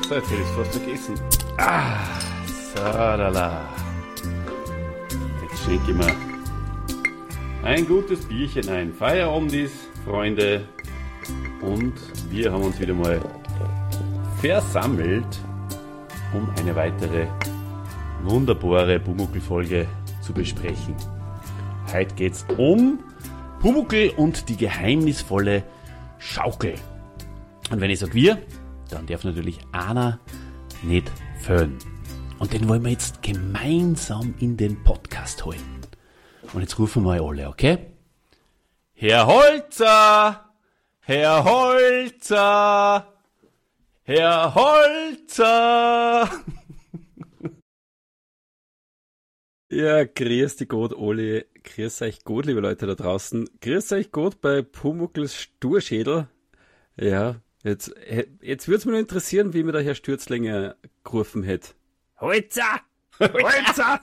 So, jetzt hätte ich es fast vergessen. So, lala. Jetzt schenke ich mir ein gutes Bierchen ein. Feierabend ist, Freunde. Und wir haben uns wieder mal versammelt, um eine weitere wunderbare Pumuckl-Folge zu besprechen. Heute geht's um Pumuckl und die geheimnisvolle Schaukel. Und wenn ich sage wir, dann darf natürlich einer nicht fehlen. Und den wollen wir jetzt gemeinsam in den Podcast holen. Und jetzt rufen wir alle, okay? Herr Holzer! Herr Holzer! Herr Holzer! Ja, grüß dich Gott, Oli. Grüß euch Gott, liebe Leute da draußen. Grüß euch Gott bei Pumuckls Sturschädel. Ja, jetzt wird's mich nur interessieren, wie mir der Herr Stürzlinger gerufen hätte. Holzer! Holzer!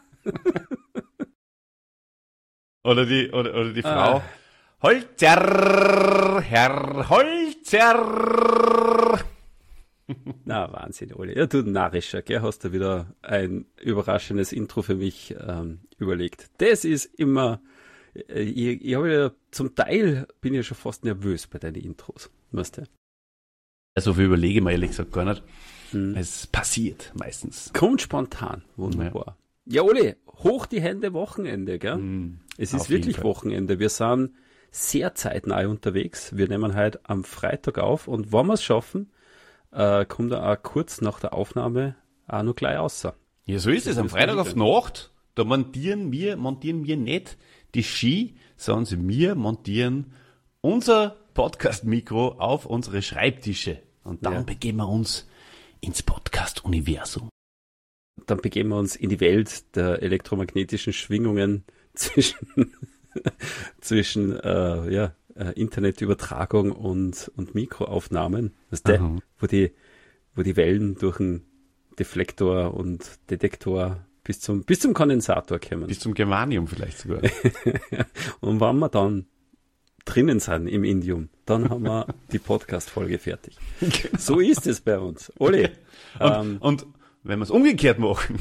Oder die Frau. Holzer! Herr Holzer! Na, Wahnsinn, Oli. Ja, du narrischer, gell? Hast du wieder ein überraschendes Intro für mich überlegt. Das ist immer, ich habe ja zum Teil, bin ja schon fast nervös bei deinen Intros, weißt du? So viel überlege ich mir ehrlich gesagt gar nicht. Es passiert meistens. Kommt spontan, wunderbar. Ja, Oli, hoch die Hände, Wochenende, gell? Es ist wirklich Wochenende. Wir sind sehr zeitnah unterwegs. Wir nehmen heute am Freitag auf und wenn wir es schaffen, kommt er auch kurz nach der Aufnahme auch noch gleich raus. Ja, so ist es. Am Freitag auf Nacht, da montieren wir nicht die Ski, sondern wir montieren unser Podcast-Mikro auf unsere Schreibtische. Und dann begeben wir uns ins Podcast-Universum. Dann begeben wir uns in die Welt der elektromagnetischen Schwingungen zwischen Internetübertragung und Mikroaufnahmen, weißt du, wo die Wellen durch einen Deflektor und Detektor bis zum Kondensator kommen. Bis zum Germanium vielleicht sogar. Und wenn wir dann drinnen sind im Indium, dann haben wir die Podcast-Folge fertig. Genau. So ist es bei uns. Oli. Und wenn wir es umgekehrt machen,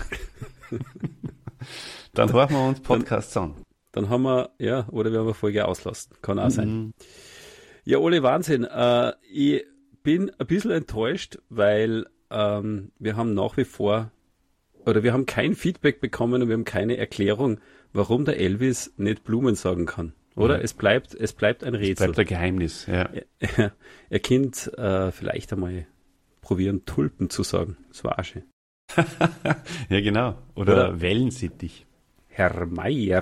dann hören wir uns Podcasts an. Dann haben wir, oder wir haben eine Folge auslassen. Kann auch sein. Ja, Oli, Wahnsinn. Ich bin ein bisschen enttäuscht, weil wir haben nach wie vor, oder wir haben kein Feedback bekommen und wir haben keine Erklärung, warum der Elvis nicht Blumen sagen kann. Oder? Es bleibt ein Rätsel. Es bleibt ein Geheimnis, ja. Er könnte vielleicht einmal probieren, Tulpen zu sagen. Das war auch schön. Ja, genau. Oder Wellensittich. Herr Meier.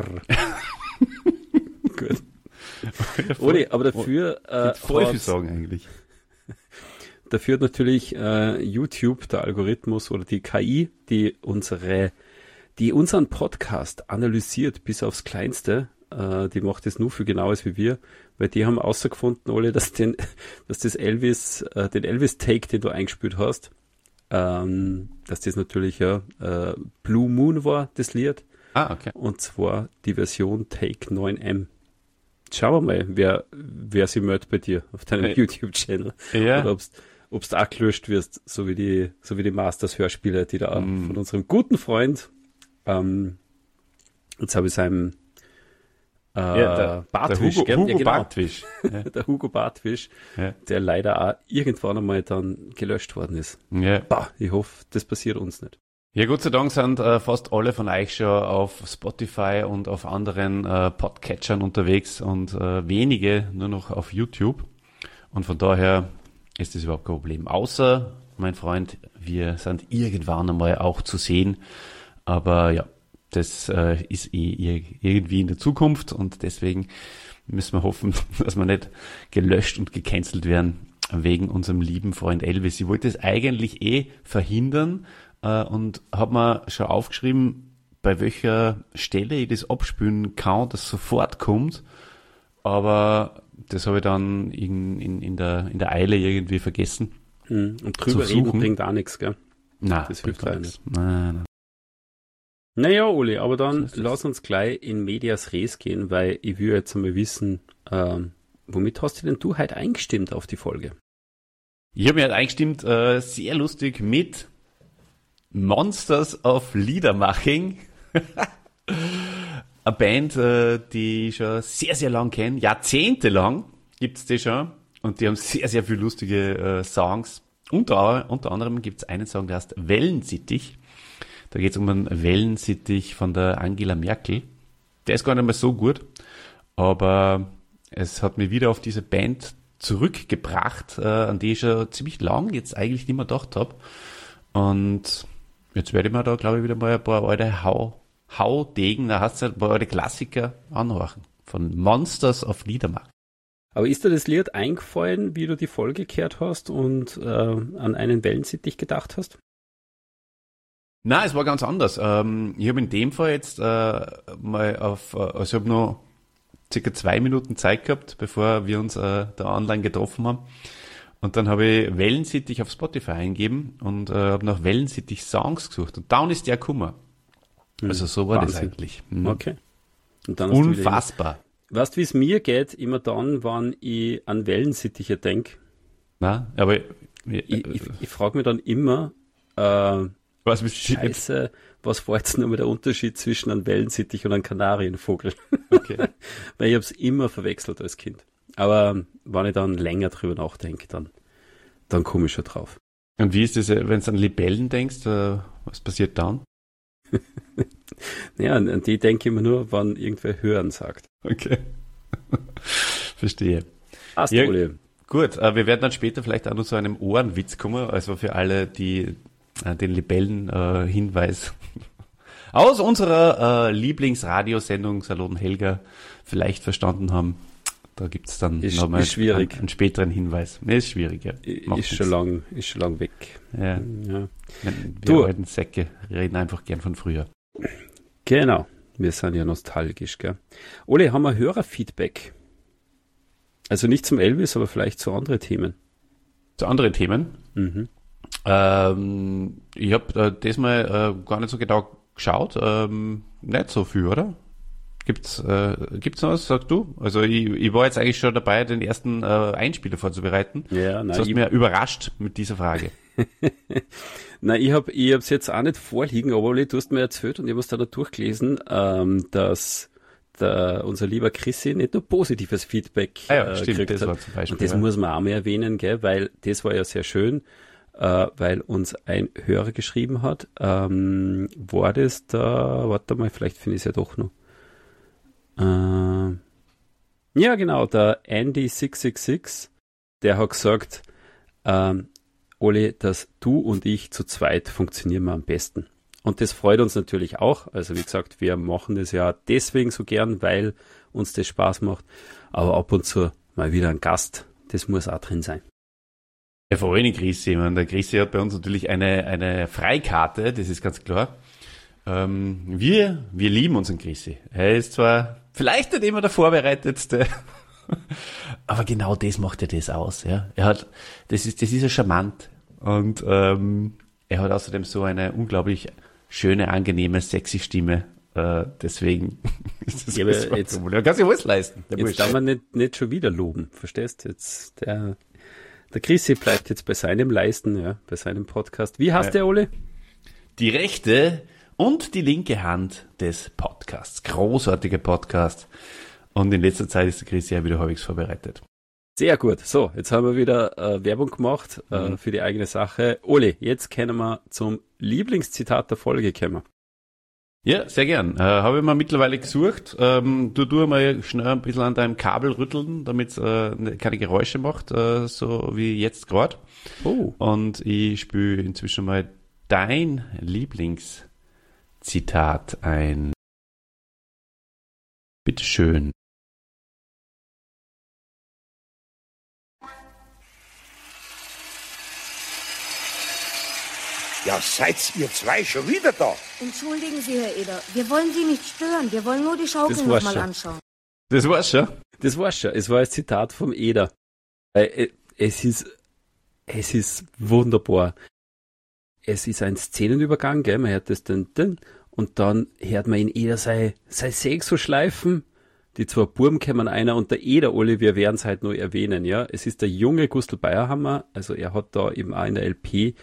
Gut. Oli, aber dafür voll viel sagen eigentlich. Dafür hat natürlich YouTube, der Algorithmus oder die KI, die unseren Podcast analysiert bis aufs Kleinste, die macht das nur für genaues wie wir, weil die haben herausgefunden, Oli, dass den Elvis-Take, den du eingespielt hast, dass das natürlich Blue Moon war, das Lied. Okay. Und zwar die Version Take 9M. Schauen wir mal, wer sie meldet bei dir auf deinem YouTube-Channel. Ja. Oder ob's da auch gelöscht wirst, so wie die Masters-Hörspiele, die da von unserem guten Freund, jetzt habe ich seinem Bartwisch, der Hugo Bartwisch. Der Hugo Bartwisch, der leider auch irgendwann einmal dann gelöscht worden ist. Ja. Ich hoffe, das passiert uns nicht. Ja, Gott sei Dank sind fast alle von euch schon auf Spotify und auf anderen Podcatchern unterwegs und wenige nur noch auf YouTube. Und von daher ist das überhaupt kein Problem. Außer, mein Freund, wir sind irgendwann einmal auch zu sehen. Aber ja, das ist irgendwie in der Zukunft und deswegen müssen wir hoffen, dass wir nicht gelöscht und gecancelt werden wegen unserem lieben Freund Elvis. Ich wollte es eigentlich verhindern, und habe mir schon aufgeschrieben, bei welcher Stelle ich das abspülen kann, dass sofort kommt. Aber das habe ich dann in der Eile irgendwie vergessen. Und drüber reden bringt auch nichts, gell? Nein, das hilft auch nicht. Nein. Naja, Uli, aber dann lass uns gleich in Medias Res gehen, weil ich will jetzt einmal wissen, womit hast du denn du heute eingestimmt auf die Folge? Ich habe mich halt eingestimmt, sehr lustig mit Monsters of Liedermaching. Eine Band, die ich schon sehr, sehr lang kenne. Jahrzehntelang gibt's die schon. Und die haben sehr, sehr viele lustige Songs. Unter anderem gibt's einen Song, der heißt Wellensittich. Da geht's um einen Wellensittich von der Angela Merkel. Der ist gar nicht mehr so gut. Aber es hat mich wieder auf diese Band zurückgebracht, an die ich schon ziemlich lang jetzt eigentlich nicht mehr gedacht habe. Und jetzt werde ich mir da, glaube ich, wieder mal ein paar alte Haudegen, da heißt es ein paar alte Klassiker anhören. Von Monsters of Liedermaching. Aber ist dir das Lied eingefallen, wie du die Folge gehört hast und an einen Wellensittich gedacht hast? Nein, es war ganz anders. Ich habe in dem Fall jetzt mal also ich habe noch circa 2 Minuten Zeit gehabt, bevor wir uns da online getroffen haben. Und dann habe ich Wellensittich auf Spotify eingegeben und habe nach Wellensittich Songs gesucht. Und dann ist der gekommen. Also so war das eigentlich. Okay. Und dann unfassbar. Weißt du, wie es mir geht, immer dann, wenn ich an Wellensittiche denke? Na, aber ich frage mich dann immer, Scheiße, was war jetzt nochmal der Unterschied zwischen einem Wellensittich und einem Kanarienvogel? Okay. Weil ich habe es immer verwechselt als Kind. Aber wenn ich dann länger drüber nachdenke, dann komme ich schon drauf. Und wie ist das, wenn du an Libellen denkst, was passiert dann? Ja, an die denke ich mir nur, wenn irgendwer hören sagt. Okay. Verstehe. Ja, gut, wir werden dann später vielleicht auch noch zu einem Ohrenwitz kommen, also für alle, die den Libellen-Hinweis aus unserer Lieblingsradiosendung Salon Helga vielleicht verstanden haben. Da gibt's dann nochmal einen späteren Hinweis. Ist schwierig, ja. Ist schon lang weg. Ja. Wir alten Säcke reden einfach gern von früher. Genau. Wir sind ja nostalgisch, gell. Ole, haben wir Hörerfeedback? Also nicht zum Elvis, aber vielleicht zu anderen Themen. Zu anderen Themen? Mhm. Ich habe diesmal gar nicht so genau geschaut. Nicht so viel, oder? Gibt's noch was, sagst du? Also ich war jetzt eigentlich schon dabei, den ersten Einspieler vorzubereiten. Ja, nein. Du hast mich überrascht mit dieser Frage. Nein, ich hab's jetzt auch nicht vorliegen, aber du hast mir erzählt und ich habe es da durchgelesen, dass unser lieber Chrissy nicht nur positives Feedback stimmt, das war zum Beispiel. Und das muss man auch mal erwähnen, gell, weil das war ja sehr schön, weil uns ein Hörer geschrieben hat. War das da, warte mal, vielleicht finde ich es ja doch noch. Ja, genau, der Andy666, der hat gesagt, Oli, dass du und ich zu zweit funktionieren wir am besten. Und das freut uns natürlich auch. Also wie gesagt, wir machen das ja deswegen so gern, weil uns das Spaß macht. Aber ab und zu mal wieder ein Gast, das muss auch drin sein. Ja, vor allem Chrissy. Ich meine, der Chrissy hat bei uns natürlich eine Freikarte, das ist ganz klar. Wir lieben unseren Chrissy. Er ist zwar vielleicht nicht immer der Vorbereitetste, aber genau das macht er das aus. Ja. Das ist ja charmant. Und er hat außerdem so eine unglaublich schöne, angenehme, sexy Stimme. Deswegen ist das jetzt, er kann sich alles leisten. Jetzt darf man nicht schon wieder loben, verstehst du? Jetzt der Chrissy bleibt jetzt bei seinem Leisten, ja, bei seinem Podcast. Wie heißt der, Ole? Die rechte und die linke Hand des Podcasts. Großartiger Podcast. Und in letzter Zeit ist der Chrissy ja wieder halbwegs vorbereitet. Sehr gut. So, jetzt haben wir wieder Werbung gemacht für die eigene Sache. Ole, jetzt können wir zum Lieblingszitat der Folge kommen. Ja, sehr gern. Habe ich mir mittlerweile gesucht. Du mal schnell ein bisschen an deinem Kabel rütteln, damit es keine Geräusche macht, so wie jetzt gerade. Oh. Und ich spüle inzwischen mal dein Lieblingszitat ein. Bitteschön. Ja, seid ihr zwei schon wieder da? Entschuldigen Sie, Herr Eder, wir wollen Sie nicht stören. Wir wollen nur die Schaukel nochmal anschauen. Das war's schon? Das war's schon. Es war ein Zitat vom Eder. Es ist wunderbar. Es ist ein Szenenübergang, gell? Man hört das und dann hört man in Eder sein Säg so schleifen die zwei Burm kommen einer und der Oli, wir werden es halt nur erwähnen, ja. Es ist der junge Gustl Bayerhammer, also er hat da eben auch in der LP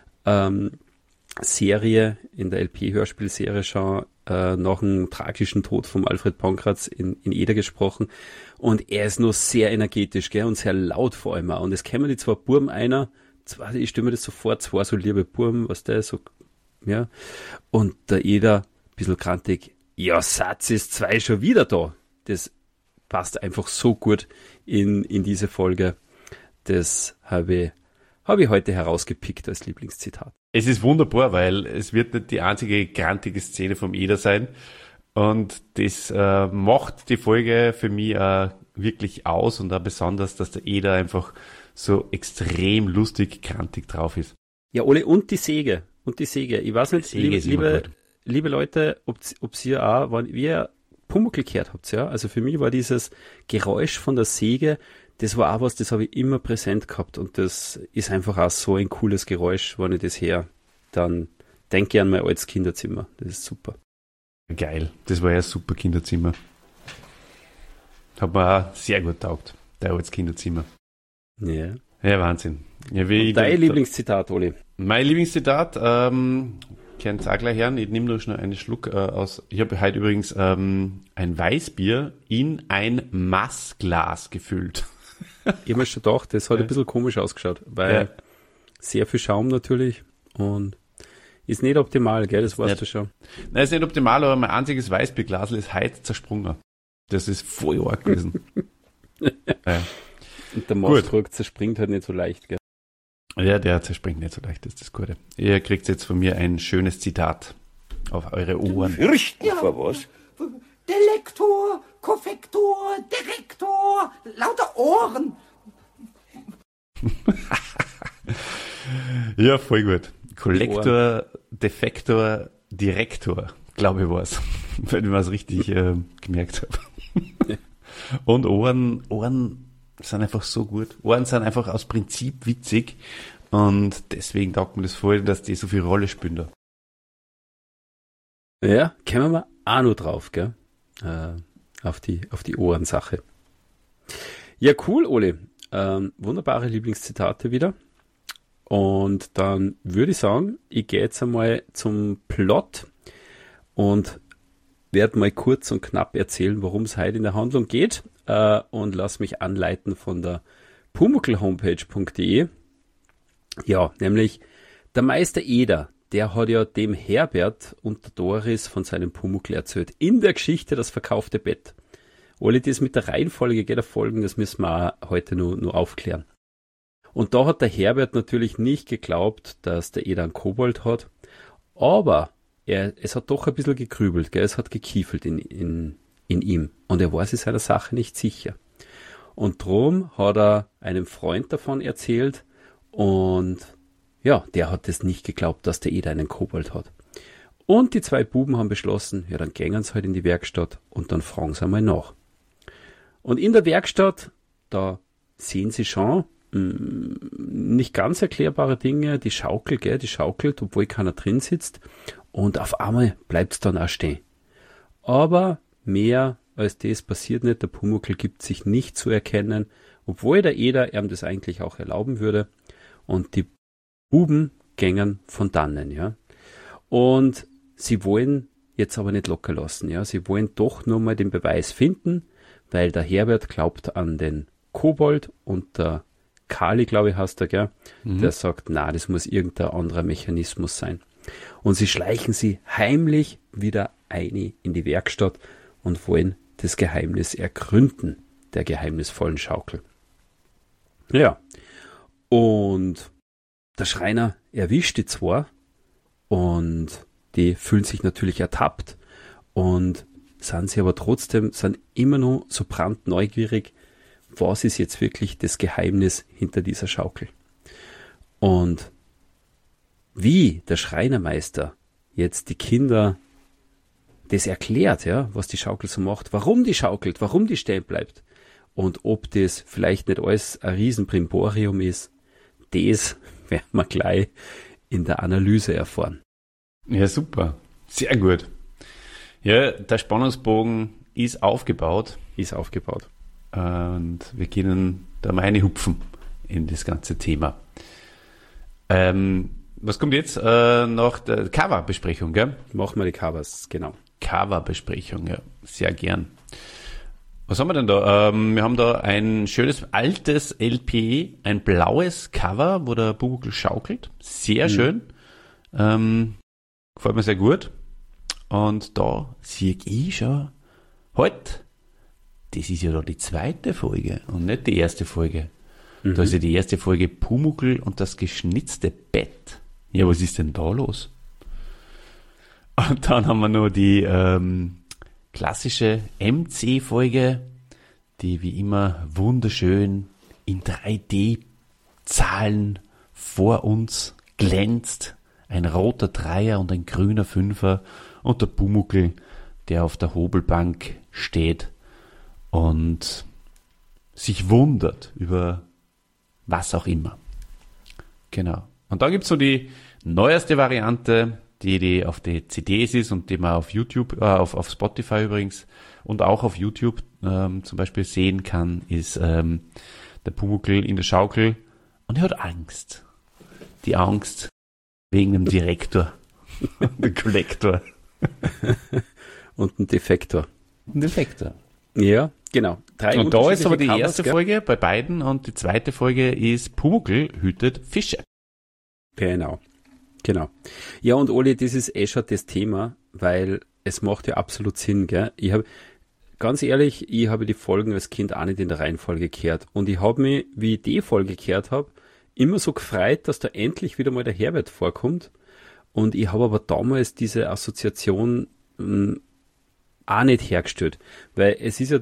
Serie, in der LP-Hörspielserie schon nach dem tragischen Tod von Alfred Pankratz in Eder gesprochen und er ist nur sehr energetisch, gell, und sehr laut vor allem auch. Und es kämen die zwei Burm einer, ich stelle mir das so vor, zwei so liebe Burm, was der so, ja, und der Eder, ein bisschen krantig, ja, Satz ist zwei schon wieder da. Das passt einfach so gut in diese Folge. Das habe ich heute herausgepickt als Lieblingszitat. Es ist wunderbar, weil es wird nicht die einzige grantige Szene vom Eder sein. Und das macht die Folge für mich wirklich aus und auch besonders, dass der Eder einfach so extrem lustig, grantig drauf ist. Ja, Ole, und die Säge. Ich weiß nicht, liebe Leute, ob ihr auch, wenn ihr Pumuckl gehört habt, ja. Also für mich war dieses Geräusch von der Säge, das war auch was, das habe ich immer präsent gehabt und das ist einfach auch so ein cooles Geräusch, wenn ich das her, dann denke ich an mein altes Kinderzimmer. Das ist super. Geil, das war ja ein super Kinderzimmer. Hat mir auch sehr gut taugt, dein altes Kinderzimmer. Ja. Ja, Wahnsinn. Ja, dein Lieblingszitat, Oli? Mein Lieblingszitat, könnt ihr auch gleich hören, ich nehme nur schnell einen Schluck aus. Ich habe heute übrigens ein Weißbier in ein Maßglas gefüllt. Ich habe mir schon gedacht, das hat ein bisschen komisch ausgeschaut, weil sehr viel Schaum natürlich und ist nicht optimal, gell, das weißt du schon. Nein, ist nicht optimal, aber mein einziges Weißbierglasl ist heute zersprungen. Das ist voll arg gewesen. Und der Mastdruck zerspringt halt nicht so leicht, gell. Ja, der zerspringt nicht so leicht, das ist das Gute. Ihr kriegt jetzt von mir ein schönes Zitat auf eure Ohren. Fürchten vor was? Delektor, Koffektor, Direktor, lauter Ohren. Ja, voll gut. Kollektor, Defektor, Direktor, glaube ich war's. Wenn ich mir das richtig gemerkt habe. Und Ohren sind einfach so gut. Ohren sind einfach aus Prinzip witzig und deswegen taugt mir das voll, dass die so viel Rolle spielen da. Ja, kommen wir auch noch drauf, gell? Auf die Ohrensache. Ja, cool, Oli. Wunderbare Lieblingszitate wieder. Und dann würde ich sagen, ich gehe jetzt einmal zum Plot und werde mal kurz und knapp erzählen, worum es heute in der Handlung geht und lass mich anleiten von der pumuckl-homepage.de. Ja, nämlich der Meister Eder, der hat ja dem Herbert und der Doris von seinem Pumuckl erzählt. In der Geschichte Das verkaufte Bett. Alle das mit der Reihenfolge der Folgen, das müssen wir auch heute nur aufklären. Und da hat der Herbert natürlich nicht geglaubt, dass der Eder einen Kobold hat, aber es hat doch ein bisschen gegrübelt, gell? Es hat gekiefelt in ihm und er war sich seiner Sache nicht sicher. Und drum hat er einem Freund davon erzählt und ja, der hat es nicht geglaubt, dass der Eder einen Kobold hat. Und die zwei Buben haben beschlossen, ja, dann gehen sie halt in die Werkstatt und dann fragen sie einmal nach. Und in der Werkstatt, da sehen sie schon nicht ganz erklärbare Dinge, die Schaukel, gell, die schaukelt, obwohl keiner drin sitzt. Und auf einmal bleibt es dann auch stehen. Aber mehr als das passiert nicht. Der Pumuckl gibt sich nicht zu erkennen, obwohl der Eder ihm das eigentlich auch erlauben würde. Und die Buben gängen von dannen, ja. Und sie wollen jetzt aber nicht locker lassen, ja. Sie wollen doch nur mal den Beweis finden, weil der Herbert glaubt an den Kobold und der Kali, glaube ich, heißt er, gell? Der sagt, na, das muss irgendein anderer Mechanismus sein. Und sie schleichen sie heimlich wieder ein in die Werkstatt und wollen das Geheimnis ergründen, der geheimnisvollen Schaukel. Ja, und der Schreiner erwischt die zwei und die fühlen sich natürlich ertappt und sind immer noch so brandneugierig, was ist jetzt wirklich das Geheimnis hinter dieser Schaukel. Und wie der Schreinermeister jetzt die Kinder das erklärt, ja, was die Schaukel so macht, warum die schaukelt, warum die stehen bleibt und ob das vielleicht nicht alles ein Riesenbrimborium ist, das werden wir gleich in der Analyse erfahren. Ja, super. Sehr gut. Ja, der Spannungsbogen ist aufgebaut ist aufgebaut. Und wir können da mal reinhupfen in das ganze Thema. Was kommt jetzt? Noch der Cover-Besprechung, gell? Machen wir die Covers, genau. Cover-Besprechung, ja. Sehr gern. Was haben wir denn da? Wir haben da ein schönes altes LP, ein blaues Cover, wo der Pumuckl schaukelt. Sehr schön. Gefällt mir sehr gut. Und da sehe ich schon, halt, das ist ja da die zweite Folge und nicht die erste Folge. Da ist ja die erste Folge Pumuckl und das geschnitzte Bett. Ja, was ist denn da los? Und dann haben wir noch die klassische MC-Folge, die wie immer wunderschön in 3D-Zahlen vor uns glänzt. Ein roter Dreier und ein grüner Fünfer und der Pumuckl, der auf der Hobelbank steht und sich wundert über was auch immer. Genau. Und dann gibt's so die neueste Variante, die auf die CDs ist und die man auf YouTube, auf Spotify übrigens und auch auf YouTube zum Beispiel sehen kann, ist der Pumuckl in der Schaukel und er hat Angst. Die Angst wegen dem Direktor, dem Kollektor. Und ein Defektor. Ein Defektor. Ja, genau. Und da ist aber die erste Folge bei beiden und die zweite Folge ist Pumuckl hütet Fische. Genau. Ja, und Oli, das ist schon das Thema, weil es macht ja absolut Sinn, gell? Ganz ehrlich, ich habe die Folgen als Kind auch nicht in der Reihenfolge gehört. Und ich habe mich, wie ich die Folge gehört habe, immer so gefreut, dass da endlich wieder mal der Herbert vorkommt. Und ich habe aber damals diese Assoziation auch nicht hergestellt. Weil es ist ja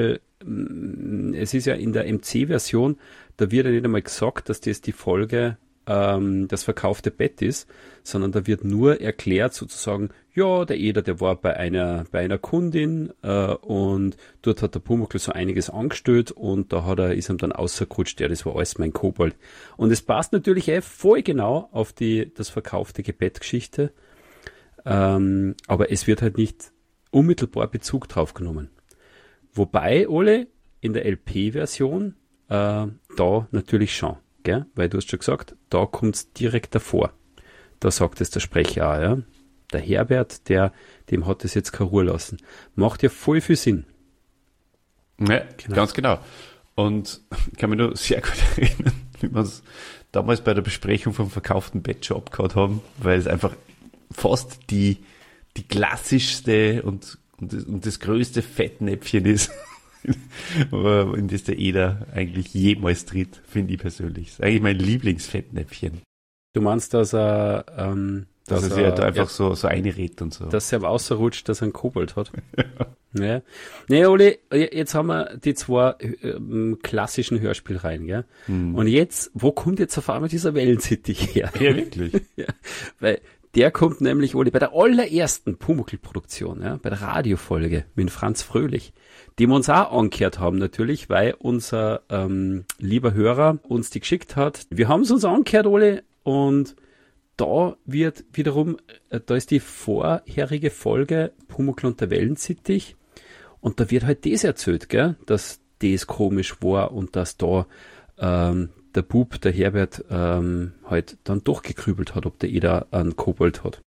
es ist ja in der MC-Version, da wird ja nicht einmal gesagt, dass das die Folge das verkaufte Bett ist, sondern da wird nur erklärt sozusagen, ja, der Eder, der war bei einer Kundin und dort hat der Pumuckl so einiges angestellt und da ist ihm dann rausgerutscht, ja, das war alles mein Kobold. Und es passt natürlich voll genau auf das verkaufte Bettgeschichte, aber es wird halt nicht unmittelbar Bezug drauf genommen. Wobei, Ole, in der LP-Version da natürlich schon. Gell? Weil du hast schon gesagt, da kommt es direkt davor. Da sagt es der Sprecher auch, ja. Der Herbert, dem hat es jetzt keine Ruhe lassen. Macht ja voll viel Sinn. Ja, genau. Ganz genau. Und ich kann mich nur sehr gut erinnern, wie wir es damals bei der Besprechung vom verkauften Bett schon abgehauen haben, weil es einfach fast die klassischste und das größte Fettnäpfchen ist, in das der Eder eigentlich jemals tritt, finde ich persönlich. Das ist eigentlich mein Lieblingsfettnäpfchen. Du meinst, dass er dass er sich halt einfach so einredet und so. Dass er aber außerrutscht, dass er einen Kobold hat. Ja. Nee, Oli, jetzt haben wir die zwei klassischen Hörspielreihen, gell? Und jetzt, wo kommt jetzt auf einmal dieser Wellensittich her? Ja, wirklich. Ja, weil der kommt nämlich, Oli, bei der allerersten Pumuckl-Produktion, ja, bei der Radiofolge mit Franz Fröhlich, die wir uns auch angehört haben natürlich, weil unser lieber Hörer uns die geschickt hat. Wir haben es uns angehört, Oli, und da wird wiederum, da ist die vorherige Folge Pumuckl und der Wellensittich und da wird halt das erzählt, gell, dass das komisch war und dass da der Bub, der Herbert, halt dann doch gegrübelt hat, ob der Eder einen Kobold hat.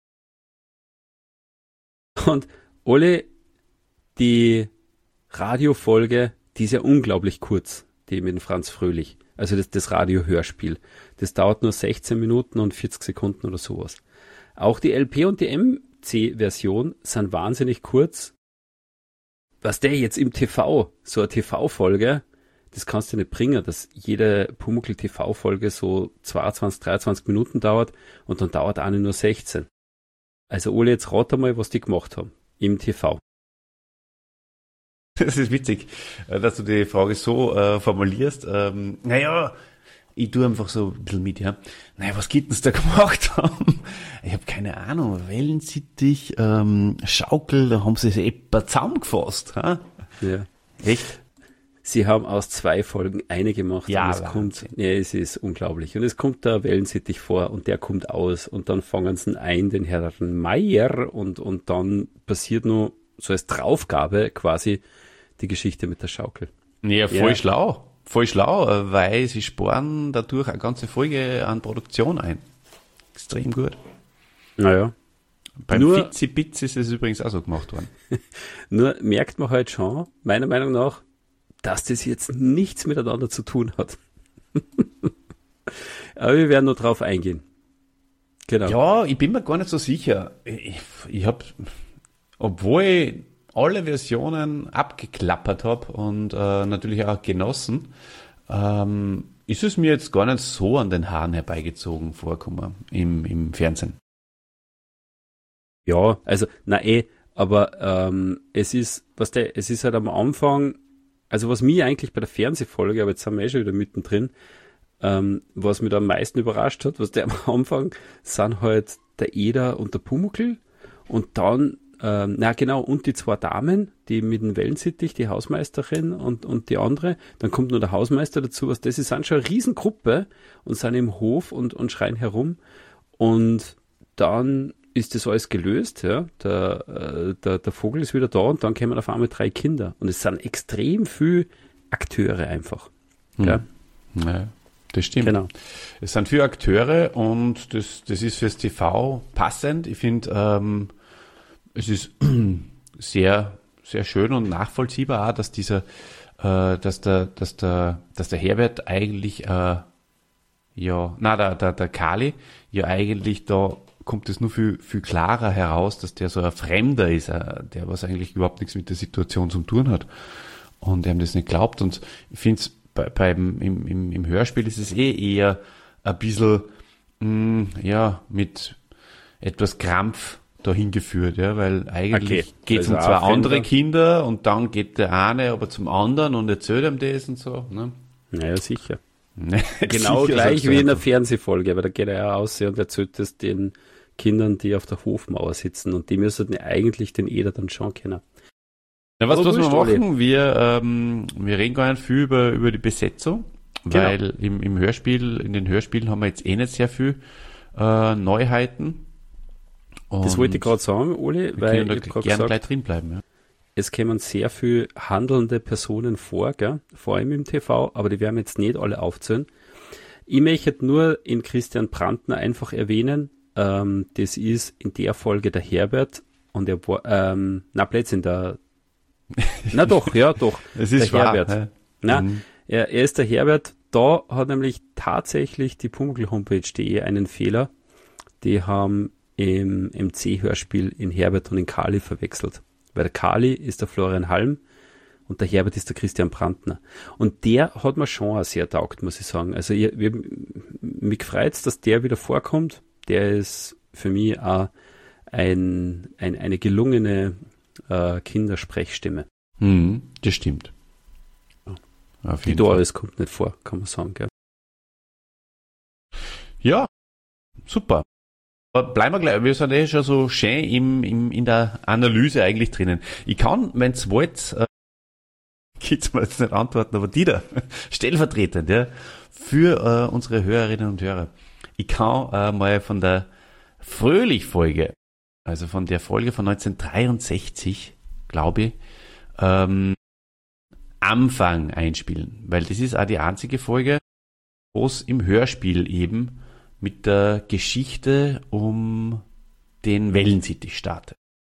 Und alle die Radiofolge, die ist ja unglaublich kurz, die mit Franz Fröhlich. Also das Radiohörspiel. Das dauert nur 16 Minuten und 40 Sekunden oder sowas. Auch die LP und die MC-Version sind wahnsinnig kurz. Was der jetzt im TV, so eine TV-Folge, das kannst du nicht bringen, dass jede Pumuckl-TV-Folge so 22, 23 Minuten dauert und dann dauert eine nur 16. Also Ole, jetzt rate mal, was die gemacht haben im TV. Das ist witzig, dass du die Frage so formulierst. Naja, ich tue einfach so ein bisschen mit, ja. Naja, was geht denn da gemacht haben? Ich habe keine Ahnung. Wellensittich, Schaukel, da haben sie es etwa zusammengefasst. Ha? Ja. Echt? Sie haben aus 2 Folgen eine gemacht. Ja, und es ist unglaublich. Und es kommt der Wellensittich vor und der kommt aus und dann fangen sie ein, den Herrn Meier und dann passiert nur so als Draufgabe quasi die Geschichte mit der Schaukel. Ja, voll schlau. Voll schlau, weil sie sparen dadurch eine ganze Folge an Produktion ein. Extrem gut. Naja. Beim Fitzi-Bitz ist es übrigens auch so gemacht worden. Nur merkt man halt schon, meiner Meinung nach, dass das jetzt nichts miteinander zu tun hat. Aber wir werden noch drauf eingehen. Genau. Ja, ich bin mir gar nicht so sicher. Ich habe, obwohl ich alle Versionen abgeklappert habe und natürlich auch genossen, ist es mir jetzt gar nicht so an den Haaren herbeigezogen vorgekommen im Fernsehen. Ja, also, aber es ist halt am Anfang, also was mich eigentlich bei der Fernsehfolge, aber jetzt sind wir schon wieder mittendrin, was mich da am meisten überrascht hat, was der am Anfang sind halt der Eder und der Pumuckl und dann, und die 2 Damen, die mit dem Wellensittich, die Hausmeisterin und die andere, dann kommt nur der Hausmeister dazu, was das ist, sind schon eine Riesengruppe und sind im Hof und schreien herum und dann ist das alles gelöst, ja, der Vogel ist wieder da und dann kommen auf einmal 3 Kinder und es sind extrem viele Akteure einfach. Ja. Ja, das stimmt. Genau. Es sind viele Akteure und das ist fürs TV passend. Ich finde, es ist sehr, sehr schön und nachvollziehbar auch, dass dass der Herbert eigentlich, der Kali ja eigentlich da kommt es nur viel, viel klarer heraus, dass der so ein Fremder ist, der was eigentlich überhaupt nichts mit der Situation zu tun hat und er ihm das nicht glaubt. Und ich finde es im Hörspiel ist es eher ein bisschen mit etwas Krampf dahin geführt, ja, weil eigentlich geht es um 2 andere Kinder und dann geht der eine aber zum anderen und erzählt ihm das und so. Ne? Naja, sicher. Genau sicher, gleich wie in der Fernsehfolge, aber da geht er ja aus und erzählt das den Kindern, die auf der Hofmauer sitzen und die müssen eigentlich den Eder dann schon kennen. Na, was wir machen? Wir reden gar nicht viel über die Besetzung, weil im Hörspiel, in den Hörspielen haben wir jetzt nicht sehr viel Neuheiten. Und das wollte ich gerade sagen, Oli, weil ich gerne gesagt, gleich drin bleiben. Ja. Es kämen sehr viel handelnde Personen vor, gell? Vor allem im TV, aber die werden wir jetzt nicht alle aufzählen. Ich möchte nur in Christian Brandner einfach erwähnen, das ist in der Folge der Herbert und er war, doch. Es ist der wahr, Herbert. Ja. Er ist der Herbert. Da hat nämlich tatsächlich die Pumuckl-Homepage.de einen Fehler. Die haben im C-Hörspiel in Herbert und in Kali verwechselt. Weil der Kali ist der Florian Halm und der Herbert ist der Christian Brandner. Und der hat mir schon auch sehr taugt, muss ich sagen. Also mich freut es, dass der wieder vorkommt. Der ist für mich auch eine gelungene Kindersprechstimme. Das stimmt. Ja. Die Doris kommt nicht vor, kann man sagen, gell? Ja, super. Aber bleiben wir gleich, wir sind schon so schön in der Analyse eigentlich drinnen. Ich kann, wenn es wollt, geht's mir jetzt nicht antworten, aber die da, stellvertretend, ja, für unsere Hörerinnen und Hörer. Ich kann mal von der Fröhlich-Folge, also von der Folge von 1963, glaube ich, Anfang einspielen, weil das ist auch die einzige Folge, wo es im Hörspiel eben mit der Geschichte um den Wellensittich startet.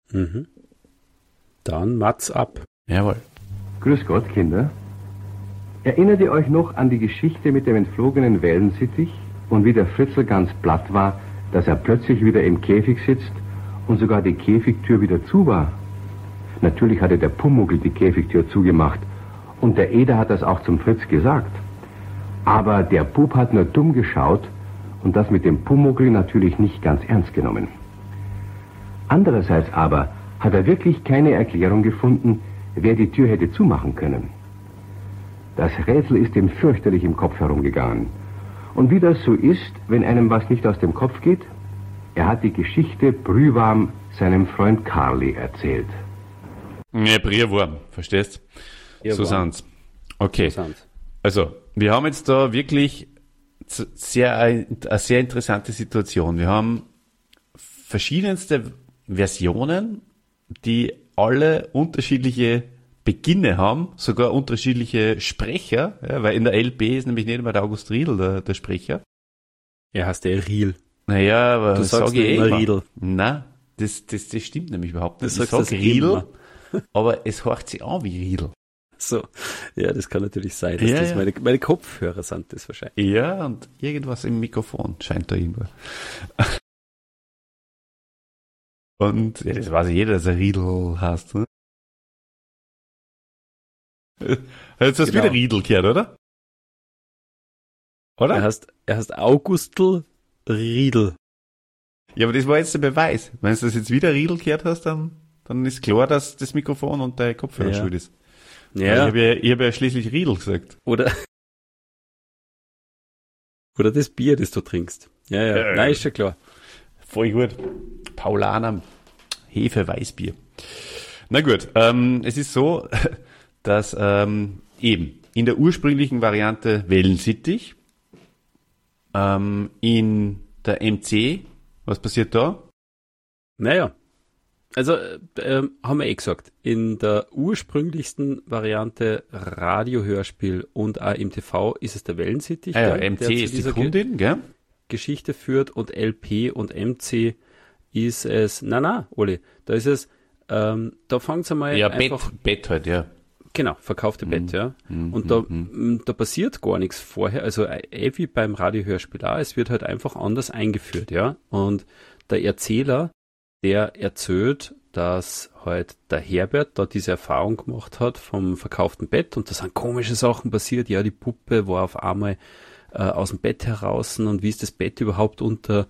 Dann Mats ab. Jawohl. Grüß Gott, Kinder. Erinnert ihr euch noch an die Geschichte mit dem entflogenen Wellensittich und wie der Fritzl ganz platt war, dass er plötzlich wieder im Käfig sitzt und sogar die Käfigtür wieder zu war? Natürlich hatte der Pumuckl die Käfigtür zugemacht und der Eder hat das auch zum Fritz gesagt. Aber der Bub hat nur dumm geschaut und das mit dem Pumuckl natürlich nicht ganz ernst genommen. Andererseits aber hat er wirklich keine Erklärung gefunden, wer die Tür hätte zumachen können. Das Rätsel ist ihm fürchterlich im Kopf herumgegangen. Und wie das so ist, wenn einem was nicht aus dem Kopf geht, er hat die Geschichte brühwarm seinem Freund Karli erzählt. Ja, Brühwarm, verstehst? So sind's. Okay. Also, wir haben jetzt da wirklich eine sehr interessante Situation. Wir haben verschiedenste Versionen, die alle unterschiedliche Beginne haben, sogar unterschiedliche Sprecher, ja, weil in der LP ist nämlich nicht immer der August Riedl der Sprecher. Er heißt der Riedl. Naja, aber du sagst nicht immer Riedl. Nein, das stimmt nämlich überhaupt nicht. Ich sag Riedl, aber es hört sich an wie Riedl. So, ja, das kann natürlich sein, dass das meine Kopfhörer sind, das wahrscheinlich. Ja, und irgendwas im Mikrofon scheint da irgendwo. Und ja, das weiß jeder, dass er Riedl heißt, ne? Jetzt hast du wieder Riedl gehört, oder? Oder? Er heißt Augustl Riedl. Ja, aber das war jetzt der Beweis. Wenn du das jetzt wieder Riedl gehört hast, dann ist klar, dass das Mikrofon und der Kopfhörer schuld ist. Ja. Ich habe ja schließlich Riedl gesagt. Oder das Bier, das du trinkst. Ja. Nein, ist schon klar. Voll gut. Paulaner Hefe-Weißbier. Na gut, es ist so, dass eben in der ursprünglichen Variante Wellensittich, in der MC, was passiert da? Naja, also haben wir gesagt, in der ursprünglichsten Variante Radio-Hörspiel und auch im TV ist es der Wellensittich. MC ist die Kundin, gell? Geschichte führt, und LP und MC ist es, Oli, da ist es, da fängt es einmal einfach... Bett halt, ja. Genau, verkaufte Bett, ja. Und da passiert gar nichts vorher, also wie beim Radiohörspiel auch, es wird halt einfach anders eingeführt, ja. Und der Erzähler, der erzählt, dass halt der Herbert da diese Erfahrung gemacht hat vom verkauften Bett, und da sind komische Sachen passiert, ja, die Puppe war auf einmal aus dem Bett heraus, und wie ist das Bett überhaupt unter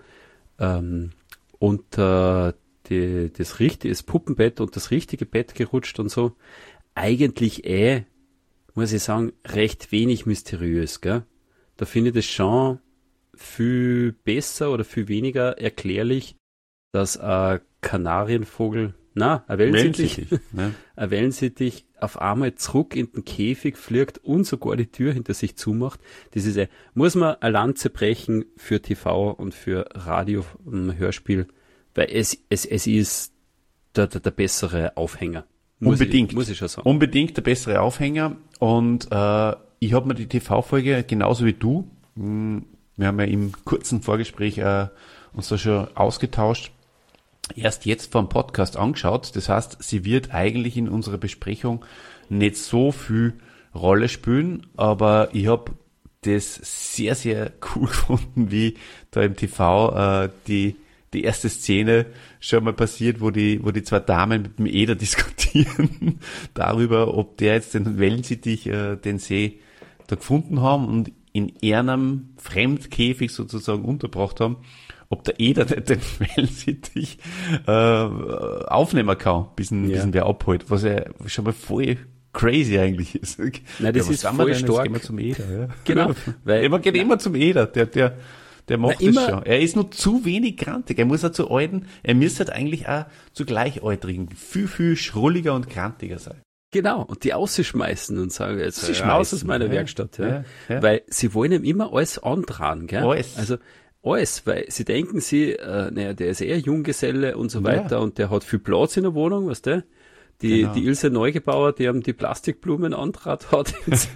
das Puppenbett und das richtige Bett gerutscht und so. Eigentlich muss ich sagen, recht wenig mysteriös, gell? Da finde ich das schon viel besser oder viel weniger erklärlich, dass ein Kanarienvogel, ein Wellensittich, ein Wellensittich auf einmal zurück in den Käfig fliegt und sogar die Tür hinter sich zumacht. Das ist muss man eine Lanze brechen für TV und für Radio-Hörspiel, weil es ist der bessere Aufhänger. Muss ich schon sagen. Unbedingt der bessere Aufhänger. Und ich habe mir die TV-Folge genauso wie du, wir haben ja im kurzen Vorgespräch uns da schon ausgetauscht, erst jetzt vor dem Podcast angeschaut. Das heißt, sie wird eigentlich in unserer Besprechung nicht so viel Rolle spielen, aber ich habe das sehr, sehr cool gefunden, wie da im TV die erste Szene schon mal passiert, wo die zwei Damen mit dem Eder diskutieren darüber, ob der jetzt den Wellensittich, den See da gefunden haben und in einem Fremdkäfig sozusagen untergebracht haben, ob der Eder nicht den Wellensittich aufnehmen kann, bis ihn wer abholt, was ja schon mal voll crazy eigentlich ist. Nein, das ist voll stark. Gehen wir zum Eder, ja. Genau. Weil man geht immer zum Eder, der macht das schon. Er ist nur zu wenig grantig. Er muss auch zu alten, er müsste halt eigentlich auch zu Gleichaltrigen viel, viel schrulliger und grantiger sein. Genau. Und die ausschmeißen und sagen, jetzt raus aus meiner Werkstatt, ja. Weil sie wollen ihm immer alles andran, gell? Alles. Also, alles, weil sie denken der ist eher Junggeselle und so weiter, und der hat viel Platz in der Wohnung, weißt du? Die Ilse Neugebauer, die haben die Plastikblumen antrat hat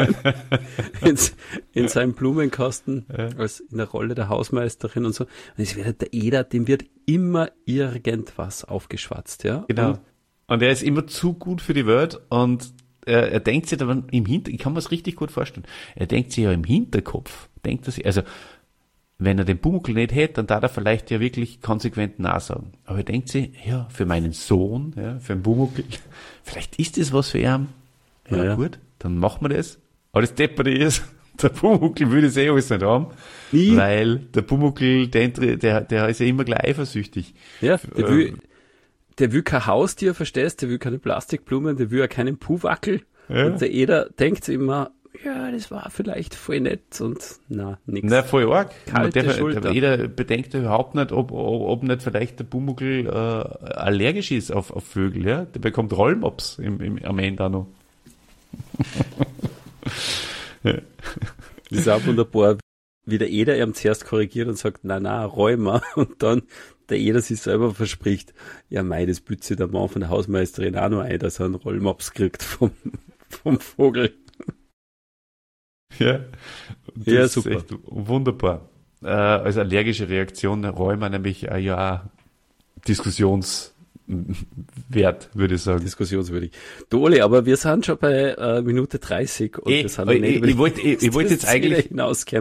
in seinem Blumenkasten, als in der Rolle der Hausmeisterin und so. Und es wird halt der Eder, dem wird immer irgendwas aufgeschwatzt, ja. Genau. Und er ist immer zu gut für die Welt, und er denkt sich aber ich kann mir das richtig gut vorstellen, er denkt sich ja im Hinterkopf, also, wenn er den Pumuckl nicht hätte, dann darf er vielleicht ja wirklich konsequent Nein sagen. Aber er denkt sich, ja, für meinen Sohn, ja, für den Pumuckl, vielleicht ist das was für ihn. Ja, gut, dann machen wir das. Aber das Depperte ist, der Pumuckl würde es alles nicht haben. Nie. Weil der Pumuckl, der ist ja immer gleich eifersüchtig. Ja, der will kein Haustier, verstehst du? Der will keine Plastikblumen, der will ja keinen Puhwackel. Ja. Und der Eder denkt sich immer, ja, das war vielleicht voll nett, und nix. Na, voll arg. Der Eder bedenkt überhaupt nicht, ob nicht vielleicht der Pumuckl allergisch ist auf Vögel, ja. Der bekommt Rollmops am Ende auch noch. Das ist auch wunderbar, wie der Eder ihm zuerst korrigiert und sagt, nein, Rheuma, und dann der Eder sich selber verspricht, ja mei, das bütze der Mann von der Hausmeisterin auch noch ein, dass er einen Rollmops kriegt vom Vogel. Ja, ja, super. Ist echt wunderbar. Als allergische Reaktion Rheuma nämlich ja diskussionswert, würde ich sagen. Diskussionswürdig. Du Oli, aber wir sind schon bei Minute 30 und wir sind ich wollte jetzt eigentlich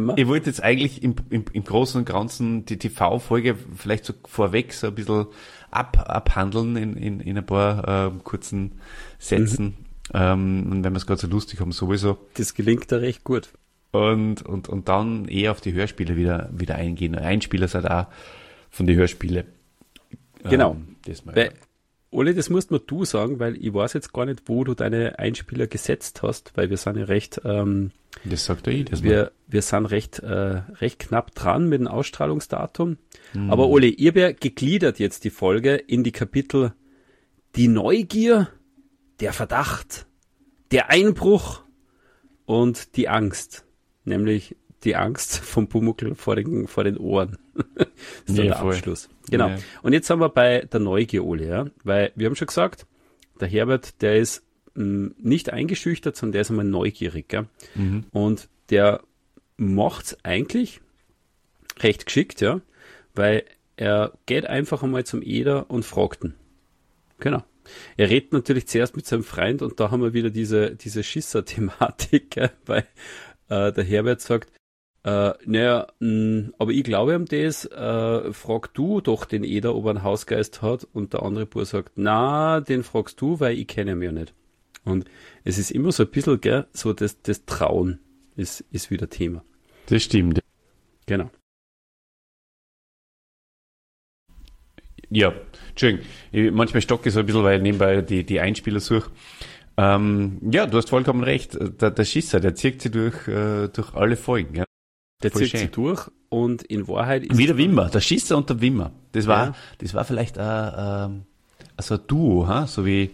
im Großen und Ganzen die TV-Folge vielleicht so vorweg so ein bisschen abhandeln in ein paar kurzen Sätzen. Und wenn wir es gerade so lustig haben, sowieso. Das gelingt da recht gut. Und dann eher auf die Hörspiele wieder eingehen. Einspieler sind auch von den Hörspielen. Genau. Oli, das musst nur du sagen, weil ich weiß jetzt gar nicht, wo du deine Einspieler gesetzt hast, weil wir sind ja recht, das sagt er wir sind recht knapp dran mit dem Ausstrahlungsdatum. Aber Oli, ihr habt ja gegliedert jetzt die Folge in die Kapitel die Neugier, der Verdacht, der Einbruch und die Angst. Nämlich die Angst vom Pumuckl vor den Ohren. Das ist der Abschluss. Genau. Ja. Und jetzt sind wir bei der Neugier, Oli, ja? Weil wir haben schon gesagt, der Herbert, der ist nicht eingeschüchtert, sondern der ist einmal neugierig. Ja? Und der macht's eigentlich recht geschickt, ja, weil er geht einfach einmal zum Eder und fragt ihn. Genau. Er redet natürlich zuerst mit seinem Freund und da haben wir wieder diese Schisser-Thematik, ja? Weil der Herbert sagt, aber ich glaube ihm das, frag du doch den Eder, ob er einen Hausgeist hat, und der andere Bub sagt, na, den fragst du, weil ich kenne ihn ja nicht. Und es ist immer so ein bisschen, gell, so das Trauen ist wieder Thema. Das stimmt. Genau. Ja, Entschuldigung, manchmal stocke ich so ein bisschen, weil ich nebenbei die Einspieler suche. Ja, du hast vollkommen recht, der Schisser, der zieht sie durch alle Folgen, ja. Der zieht sie durch und in Wahrheit ist... Wie der Wimmer, der Schisser und der Wimmer. Das war vielleicht so ein Duo, so wie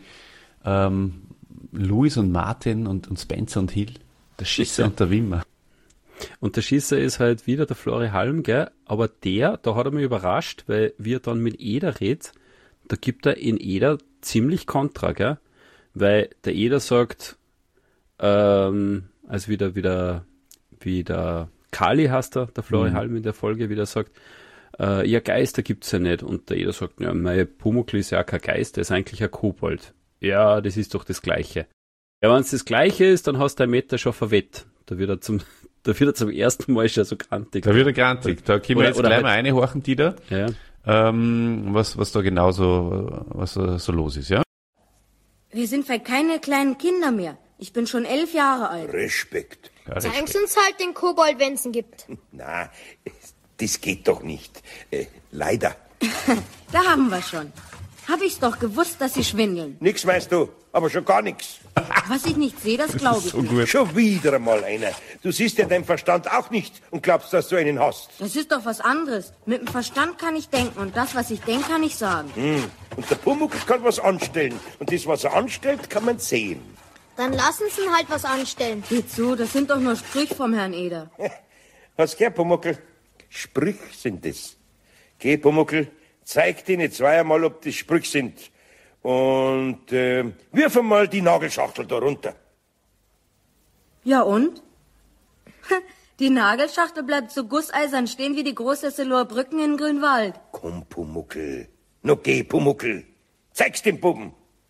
Louis und Martin und Spencer und Hill. Der Schisser und der Wimmer. Und der Schisser ist halt wieder der Flori Halm, gell? Aber da hat er mich überrascht, weil wie er dann mit Eder redet, da gibt er in Eder ziemlich Kontra, gell? Weil der Eder sagt, also wieder Kali heißt der Flori Halm in der Folge, wieder sagt, ja, Geister gibt's ja nicht. Und der Eder sagt, ja, mein Pumuckl ist ja kein Geist, der ist eigentlich ein Kobold. Ja, das ist doch das Gleiche. Ja, wenn es das Gleiche ist, dann hast du 1 Meter schon verwett. Da wird er zum ersten Mal schon so grantig. Da wird er grantig. Da können wir jetzt gleich mal reinhorchen, die da. Ja. Was da genau was so los ist, ja? Wir sind halt keine kleinen Kinder mehr. Ich bin schon 11 Jahre alt. Respekt. Ja, Zeigen Sie uns halt den Kobold, wenn es ihn gibt. Na, das geht doch nicht. Leider. Da haben wir schon. Hab ich's doch gewusst, dass Sie schwindeln. Nix meinst du, aber schon gar nix. Was ich nicht sehe, das glaube ich so nicht. gut. Schon wieder einmal einer. Du siehst ja deinen Verstand auch nicht und glaubst, dass du einen hast. Das ist doch was anderes. Mit dem Verstand kann ich denken und das, was ich denke, kann ich sagen. Und der Pumuckl kann was anstellen. Und das, was er anstellt, kann man sehen. Dann lassen Sie ihn halt was anstellen. Geh zu, das sind doch nur Sprüche vom Herrn Eder. Hast gehört, Pumuckl? Sprüche sind es. Geh, Pumuckl, zeig dir nicht zweimal, ob das Sprüche sind. Und wirf einmal die Nagelschachtel da runter. Ja und? Die Nagelschachtel bleibt so gusseisern stehen wie die große Silor Brücken in Grünwald. Komm, Pumuckl. No geh, Pumuckl. Zeig's dem Buben.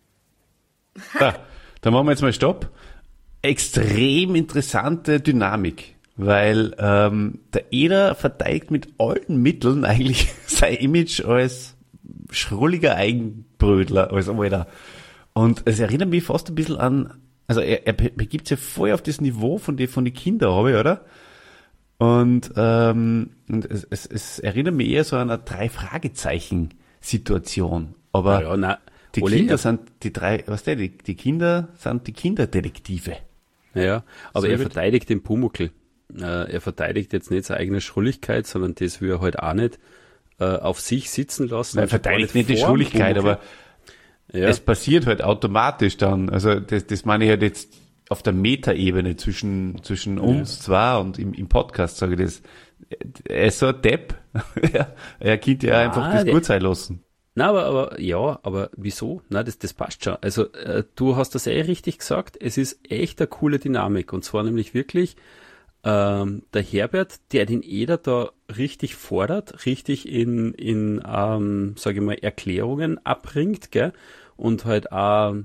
Da machen wir jetzt mal Stopp. Extrem interessante Dynamik, weil der Eder verteidigt mit allen Mitteln eigentlich sein Image als schrulliger Eigenbrötler, als Alter. Und es erinnert mich fast ein bisschen an, also er begibt sich ja voll auf das Niveau von den Kindern, habe ich, oder? Und es erinnert mich eher so an eine 3-Fragezeichen-Situation. Aber ja, die Kinder sind die Kinder sind die Kinderdetektive. Ja, aber So er verteidigt den Pumuckl. Er verteidigt jetzt nicht seine eigene Schrulligkeit, sondern das will er halt auch nicht auf sich sitzen lassen. Er verteidigt nicht die Schrulligkeit, aber es passiert halt automatisch dann. Also das meine ich halt jetzt auf der Metaebene zwischen uns zwei und im Podcast, sage ich das. Er ist so ein Depp. Er könnte ja einfach das gut sein lassen. Na, aber wieso? Na, das passt schon. Also, du hast das richtig gesagt. Es ist echt eine coole Dynamik. Und zwar nämlich wirklich, der Herbert, der den Eder da richtig fordert, richtig in sage ich mal, Erklärungen abbringt, gell? Und halt auch,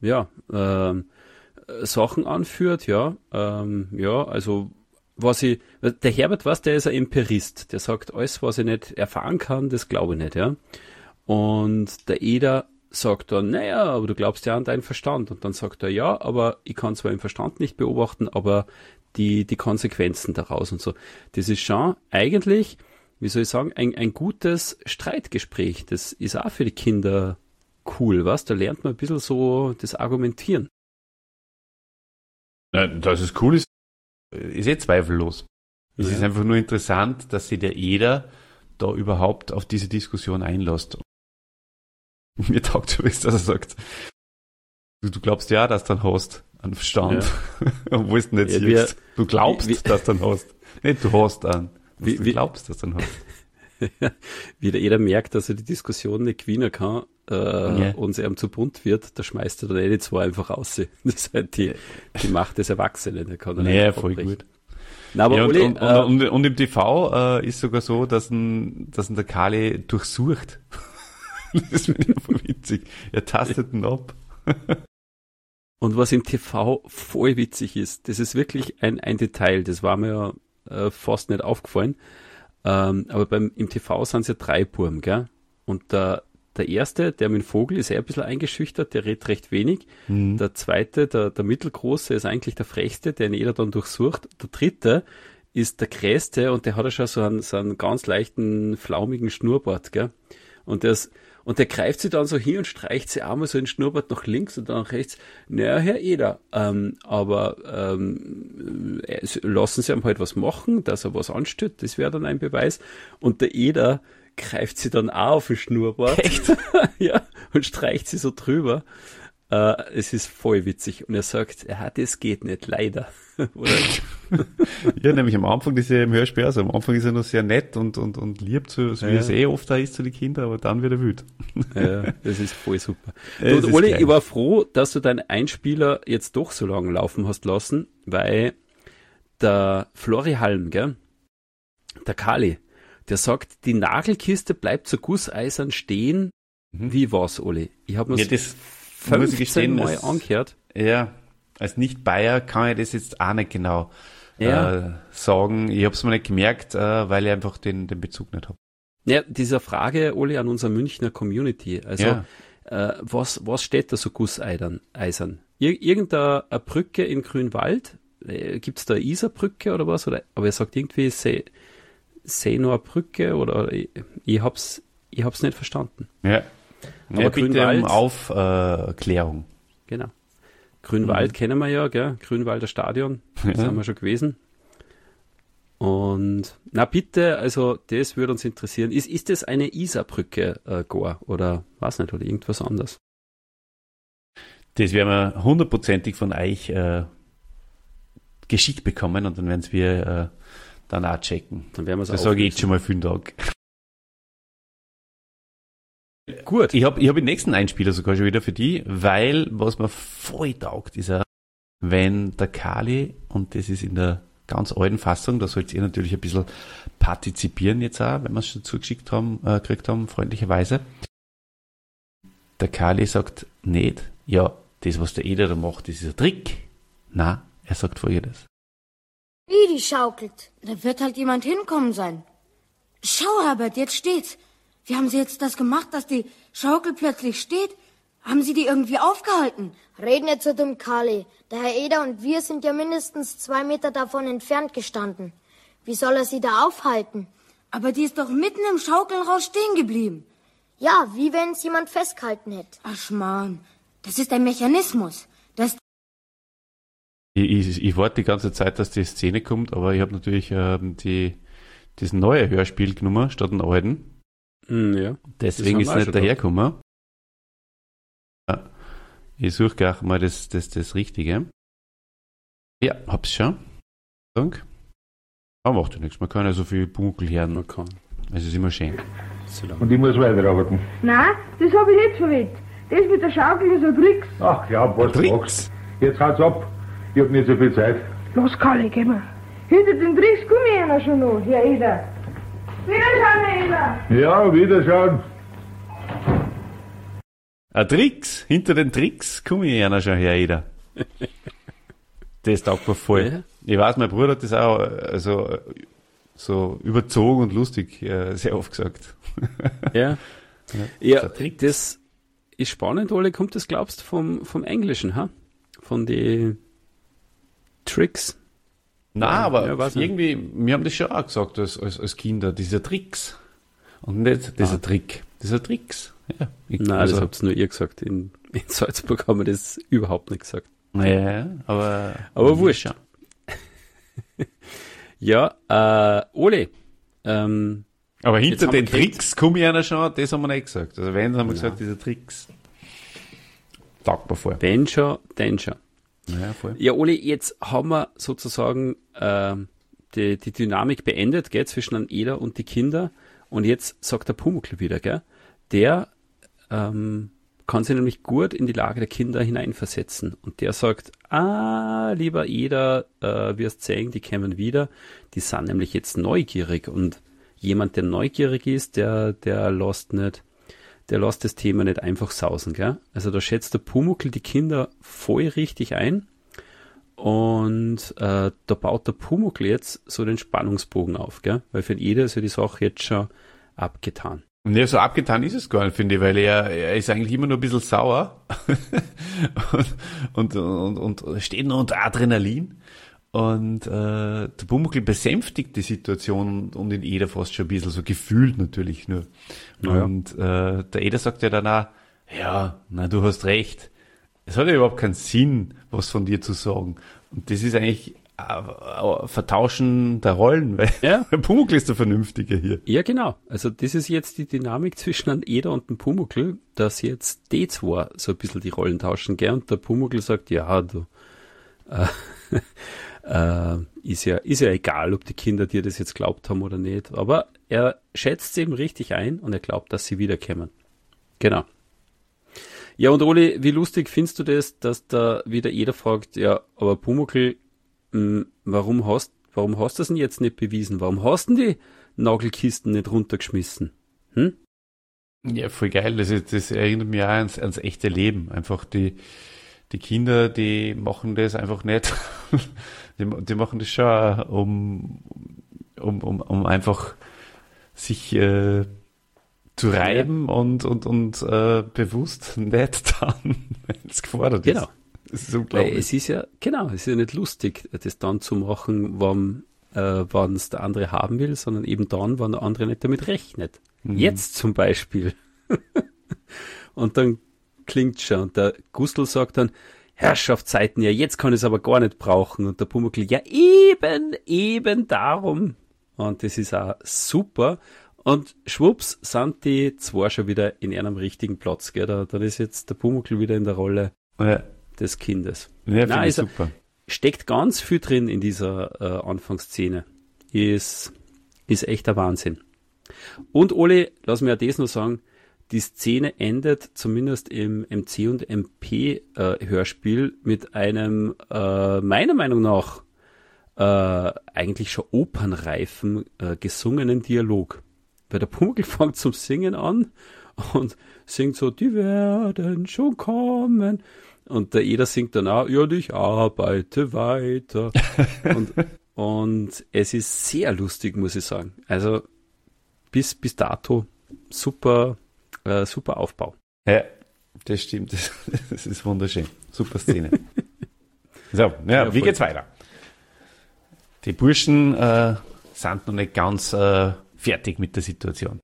Sachen anführt, also, der Herbert, der ist ein Empirist. Der sagt, alles, was ich nicht erfahren kann, das glaube ich nicht, ja. Und der Eder sagt dann, naja, aber du glaubst ja an deinen Verstand. Und dann sagt er, ja, aber ich kann zwar im Verstand nicht beobachten, aber die Konsequenzen daraus und so. Das ist schon eigentlich, wie soll ich sagen, ein gutes Streitgespräch. Das ist auch für die Kinder cool, was? Da lernt man ein bisschen so das Argumentieren. Ja, dass es cool ist zweifellos. Es ist einfach nur interessant, dass sich der Eder da überhaupt auf diese Diskussion einlässt. Mir taugt schon, dass er sagt, du glaubst ja, dass du dann hast einen Verstand, obwohl es nicht siehst. Du glaubst, dass du dann hast. Nicht, du hast einen. Du glaubst, dass du dann hast. Wie der Eder merkt, dass er die Diskussion nicht gewinnen kann und es ihm zu bunt wird, da schmeißt er dann die zwei einfach raus. Das ist halt die Macht des Erwachsenen. Der kann voll gut. Na, aber Uli, und im TV ist sogar so, dass ihn der Kali durchsucht. Das finde ich voll witzig. Er tastet ihn ab. Und was im TV voll witzig ist, das ist wirklich ein Detail, das war mir ja fast nicht aufgefallen, aber im TV sind es ja 3 Buben, gell? Und der erste, der mit dem Vogel, ist eher ein bisschen eingeschüchtert, der redet recht wenig. Mhm. Der zweite, der mittelgroße, ist eigentlich der frechste, den jeder dann durchsucht. Der dritte ist der krähste und der hat ja schon so einen ganz leichten, flaumigen Schnurrbart, gell? Und der greift sie dann so hin und streicht sie einmal so den Schnurrbart nach links und dann nach rechts. Naja, Herr Eder, lassen Sie ihm halt was machen, dass er was anstellt, das wäre dann ein Beweis. Und der Eder greift sie dann auch auf den Schnurrbart. Echt? Ja, und streicht sie so drüber. Es ist voll witzig. Und er sagt, das geht nicht, leider. Oder? Ja, nämlich am Anfang ist er im Hörspiel, also am Anfang ist er noch sehr nett und lieb, so wie es oft da ist zu den Kindern, aber dann wird er wütend. Ja, das ist voll super. Du, Uli, ich war froh, dass du deinen Einspieler jetzt doch so lange laufen hast lassen, weil der Flori Halm, gell, der Kali, der sagt, die Nagelkiste bleibt so gusseisern stehen. Wie war's, Uli? Ich habe mir das 15 Mal angehört. Ja, als Nicht-Bayer kann ich das jetzt auch nicht genau sagen. Ich habe es mir nicht gemerkt, weil ich einfach den Bezug nicht habe. Ja, dieser Frage, Uli, an unserer Münchner Community. Also, was steht da so gusseisern? Irgendeine Brücke in Grünwald? Gibt's da eine Isarbrücke oder was? Aber er sagt irgendwie Seener Brücke oder ich hab's nicht verstanden. Ja. Aber ja, Grünwald, bitte um Aufklärung. Genau. Grünwald kennen wir ja, gell? Grünwalder Stadion, da sind wir schon gewesen. Und, na bitte, also das würde uns interessieren. Ist das eine Isarbrücke, Goa, oder was nicht, oder irgendwas anderes? Das werden wir 100%ig von euch geschickt bekommen und dann werden wir dann auch checken. Dann werden wir es das sage ich jetzt schon mal vielen Dank. Gut. Ich hab den nächsten Einspieler sogar schon wieder für die, weil was mir voll taugt, ist wenn der Kali, und das ist in der ganz alten Fassung, da sollt ihr natürlich ein bisschen partizipieren jetzt auch, wenn wir es schon zugeschickt haben, gekriegt haben, freundlicherweise. Der Kali sagt nicht, ja, das, was der Eder da macht, das ist ein Trick. Nein, er sagt Folgendes. Wie die schaukelt. Da wird halt jemand hinkommen sein. Schau, Herbert, jetzt steht's. Wie haben Sie jetzt das gemacht, dass die Schaukel plötzlich steht? Haben Sie die irgendwie aufgehalten? Red nicht so dumm, Kali. Der Herr Eder und wir sind ja mindestens 2 Meter davon entfernt gestanden. Wie soll er sie da aufhalten? Aber die ist doch mitten im Schaukelrausch stehen geblieben. Ja, wie wenn es jemand festgehalten hätte. Ach, Schmarrn. Das ist ein Mechanismus. Ich warte die ganze Zeit, dass die Szene kommt, aber ich habe natürlich das neue Hörspiel genommen, statt den alten. Ja. Deswegen ist es nicht dahergekommen. Ja. Ich suche gleich mal das Richtige. Ja, hab's schon. Danke. Aber macht ja nichts, man kann ja so viel Pumuckl hören. Man kann. Es ist immer schön. Und ich muss weiterarbeiten. Nein, das habe ich nicht verwendet. Das mit der Schaukel ist ein Tricks. Ach ja, was du machst. Jetzt haut's ab. Ich hab nicht so viel Zeit. Los, Kalle, geh mal. Hinter den Tricks komme ich einer schon noch, Herr Eder. Wiederschauen, Herr Eder. Ja, wiederschauen. Tricks, hinter den Tricks komme ich einer schon her, jeder. Das taugt mir voll. Ja. Ich weiß, mein Bruder hat das auch so überzogen und lustig sehr oft gesagt. Ja. Ja, der Trick. das ist spannend, Ole. Kommt das, glaubst du, vom Englischen, ha? Von den Tricks? Nein, aber ja, weiß nicht. irgendwie, wir haben das schon auch gesagt als Kinder, dieser Tricks. Und nicht dieser Trick. Dieser Tricks. Ja. Nein, das habt nur ihr gesagt. In Salzburg haben wir das überhaupt nicht gesagt. Ja, aber wurscht. Ja, Ole. Aber Jetzt hinter haben den wir gekriegt. Tricks komme ich einer schon, das haben wir nicht gesagt. Also wenn, haben wir gesagt, diese Tricks. Taugt mir vor. Wenn schon, denn schon. Ja, voll. Ja, Ole, jetzt haben wir sozusagen die Dynamik beendet, gell, zwischen einem Eder und die Kinder. Und jetzt sagt der Pumuckl wieder, gell? Der kann sich nämlich gut in die Lage der Kinder hineinversetzen. Und der sagt, lieber Eder, wirst sehen, die kommen wieder. Die sind nämlich jetzt neugierig. Und jemand, der neugierig ist, der lässt das Thema nicht einfach sausen, gell? Also da schätzt der Pumuckl die Kinder voll richtig ein. Und da baut der Pumuckl jetzt so den Spannungsbogen auf, gell? Weil für den Eder ist ja die Sache jetzt schon abgetan. Ja, so abgetan ist es gar nicht, finde ich, weil er ist eigentlich immer nur ein bisschen sauer und steht nur unter Adrenalin. Und der Pumuckl besänftigt die Situation um den Eder fast schon ein bisschen, so gefühlt natürlich nur. Naja. Und der Eder sagt ja dann auch, du hast recht. Es hat ja überhaupt keinen Sinn, was von dir zu sagen. Und das ist eigentlich Vertauschen der Rollen, weil der Pumuckl ist der Vernünftige hier. Ja, genau. Also das ist jetzt die Dynamik zwischen einem Eder und dem Pumuckl, dass jetzt die zwei so ein bisschen die Rollen tauschen, gell? Und der Pumuckl sagt, ja, du, ist ja egal, ob die Kinder dir das jetzt glaubt haben oder nicht. Aber er schätzt es eben richtig ein und er glaubt, dass sie wiederkommen. Genau. Ja, und Oli, wie lustig findest du das, dass da wieder Eder fragt, ja, aber Pumuckl, warum hast du das denn jetzt nicht bewiesen? Warum hast du die Nagelkisten nicht runtergeschmissen? Hm? Ja, voll geil. Das erinnert mich auch ans echte Leben. Einfach die Kinder, die machen das einfach nicht. Die machen das schon, um einfach sich zu reiben und bewusst nicht dann, wenn es gefordert ist. Genau. Das ist unglaublich. Es ist ja nicht lustig, das dann zu machen, wann es der andere haben will, sondern eben dann, wann der andere nicht damit rechnet. Jetzt zum Beispiel. Und dann klingt schon. Und der Gustl sagt dann, Herrschaftszeiten, ja, jetzt kann ich es aber gar nicht brauchen. Und der Pumuckl, ja, eben darum. Und das ist auch super. Und schwupps sind die zwei schon wieder in einem richtigen Platz. Gell? Dann ist jetzt der Pumuckl wieder in der Rolle des Kindes. Ja, finde ich super. Steckt ganz viel drin in dieser Anfangsszene. Ist echt der Wahnsinn. Und Oli, lass mir ja das noch sagen, die Szene endet zumindest im MC und MP Hörspiel mit einem, meiner Meinung nach, eigentlich schon opernreifen gesungenen Dialog. Weil der Pumuckl fängt zum Singen an und singt so, die werden schon kommen. Und der Eder singt dann auch, ja, ich arbeite weiter. und es ist sehr lustig, muss ich sagen. Also bis dato super Aufbau. Ja, das stimmt. Das ist wunderschön. Super Szene. So, ja, wie geht's weiter? Die Burschen sind noch nicht ganz fertig mit der Situation.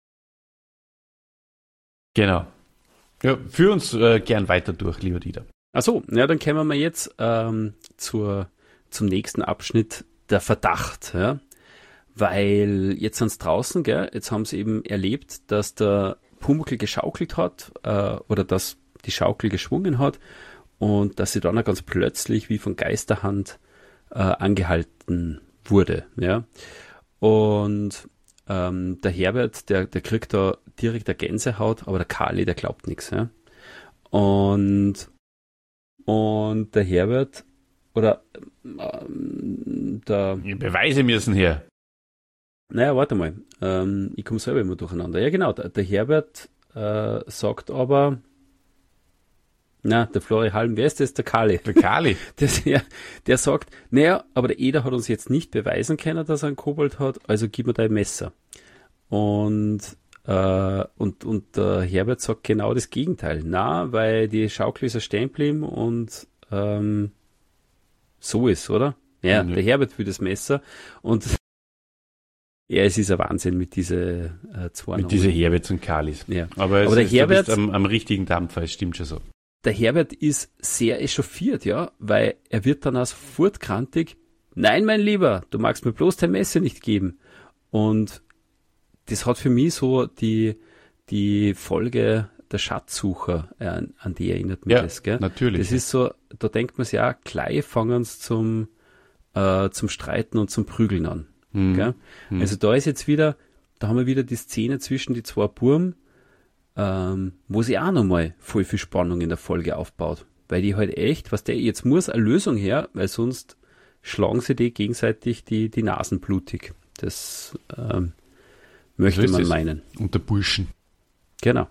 Genau. Ja, führ uns gern weiter durch, lieber Dieter. Ach so, ja, dann kommen wir jetzt zum nächsten Abschnitt, der Verdacht. Ja? Weil jetzt sind sie draußen, gell? Jetzt haben sie eben erlebt, dass der Pumuckl geschaukelt hat oder dass die Schaukel geschwungen hat und dass sie dann auch ganz plötzlich wie von Geisterhand angehalten wurde, ja. Und der Herbert, der kriegt da direkt eine Gänsehaut, aber der Kali, der glaubt nichts, ja. Und der Herbert, oder der... Die Beweise müssen her. Naja, warte mal. Ich komme selber immer durcheinander. Ja, genau. Der Herbert sagt aber... Na, der Flori Halm, wer ist das? Der Kali. Der Kali. Der sagt, naja, aber der Eder hat uns jetzt nicht beweisen können, dass er einen Kobold hat, also gib mir dein Messer. Und der Herbert sagt genau das Gegenteil. Na, weil die Schaukel ist ja stehen geblieben und so ist, oder? Ja, der Herbert will das Messer und ja, es ist ein Wahnsinn mit diese zwei Mit diese Herberts und Kalis. Ja. Aber der Herbert du bist am richtigen Dampfer, es stimmt schon so. Der Herbert ist sehr echauffiert, ja, weil er wird dann auch sofort krantig. Nein, mein Lieber, du magst mir bloß dein Messer nicht geben. Und das hat für mich so die Folge der Schatzsucher, an die erinnert mich das, gell? Natürlich. Das ist so, da denkt man sich ja, gleich fangen sie zum Streiten und zum Prügeln an. Gell? Also da ist jetzt wieder, da haben wir wieder die Szene zwischen die zwei Burm, wo sie auch nochmal voll viel Spannung in der Folge aufbaut. Weil die halt echt, jetzt muss eine Lösung her, weil sonst schlagen sie die gegenseitig die Nasen blutig. Das möchte man meinen. Unter Burschen. Genau.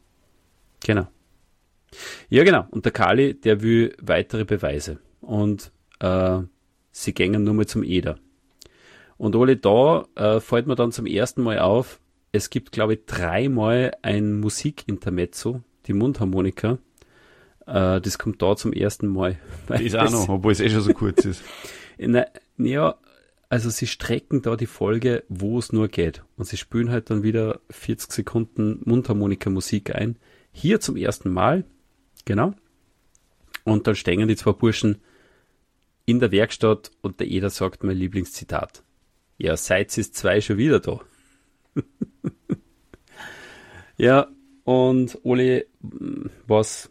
Ja, genau. Und der Kali, der will weitere Beweise. Und sie gängen nur mal zum Eder. Und Oli, da fällt mir dann zum ersten Mal auf, es gibt, glaube ich, 3-mal ein Musikintermezzo, die Mundharmonika. Das kommt da zum ersten Mal. Das ist auch noch, obwohl es schon so kurz ist. Ja, also sie strecken da die Folge, wo es nur geht. Und sie spielen halt dann wieder 40 Sekunden Mundharmonika-Musik ein. Hier zum ersten Mal, genau. Und dann stehen die zwei Burschen in der Werkstatt und der Eder sagt mein Lieblingszitat. Ja, seit ist 2 schon wieder da. Ja, und Oli, was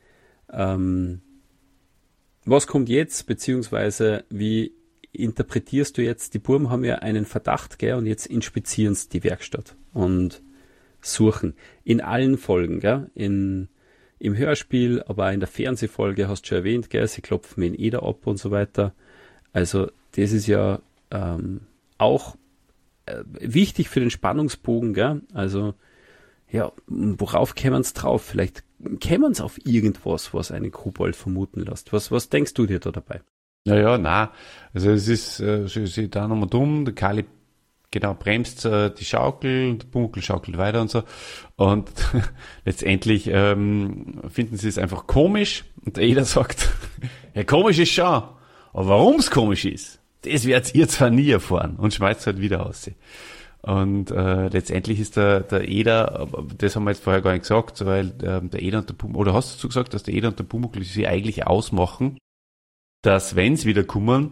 kommt jetzt, beziehungsweise wie interpretierst du jetzt, die Burm haben ja einen Verdacht, gell, und jetzt inspizieren sie die Werkstatt und suchen. In allen Folgen, gell, im Hörspiel, aber in der Fernsehfolge hast du schon erwähnt, gell, sie klopfen mit Eder ab und so weiter. Also das ist ja auch wichtig für den Spannungsbogen, gell? Also ja, worauf kämen sie drauf? Vielleicht kämen sie auf irgendwas, was einen Kobold vermuten lässt. Was denkst du dir da dabei? Naja, also es ist, sie da nochmal dumm, der Kali genau bremst die Schaukel und der Pumuckl schaukelt weiter und so. Und letztendlich finden sie es einfach komisch und jeder sagt, ja, komisch ist schon, aber warum es komisch ist, das werdet ihr zwar nie erfahren, und schmeißt halt wieder aus. Und letztendlich ist der Eder, das haben wir jetzt vorher gar nicht gesagt, weil der Eder und der Pumuckl, oder hast du gesagt, dass der Eder und der Pumuckl sich eigentlich ausmachen, dass wenn sie wieder kommen,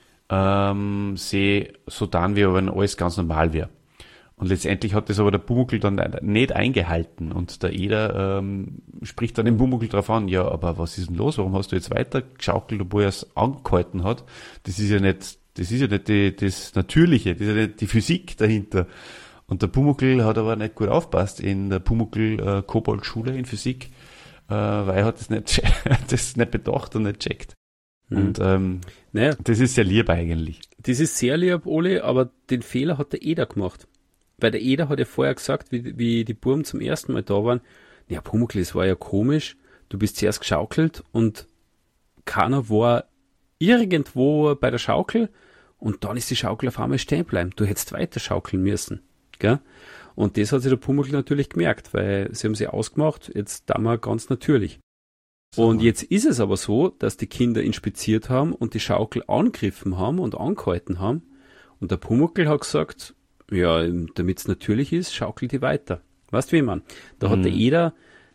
sie so tun, wie wenn alles ganz normal wäre. Und letztendlich hat das aber der Pumuckl dann nicht eingehalten. Und der Eder spricht dann den Pumuckl drauf an, ja, aber was ist denn los? Warum hast du jetzt weiter geschaukelt, obwohl er es angehalten hat? Das ist ja nicht das Natürliche, das ist ja nicht die Physik dahinter. Und der Pumuckl hat aber nicht gut aufpasst in der Pumuckl Kobold-Schule in Physik, weil er hat das nicht bedacht und nicht checkt. Und naja, das ist sehr lieb eigentlich. Das ist sehr lieb, Oli, aber den Fehler hat der Eder gemacht. Weil der Eder hat ja vorher gesagt, wie die Burm zum ersten Mal da waren, ja, Pumuckl, es war ja komisch, du bist zuerst geschaukelt und keiner war irgendwo bei der Schaukel und dann ist die Schaukel auf einmal stehen bleiben. Du hättest weiter schaukeln müssen. Gell? Und das hat sich der Pumuckl natürlich gemerkt, weil sie haben sie ausgemacht, jetzt da mal ganz natürlich. So. Und jetzt ist es aber so, dass die Kinder inspiziert haben und die Schaukel angegriffen haben und angehalten haben. Und der Pumuckl hat gesagt, ja, damit es natürlich ist, schaukelt die weiter. Weißt du, wie man? Da hat der Eder,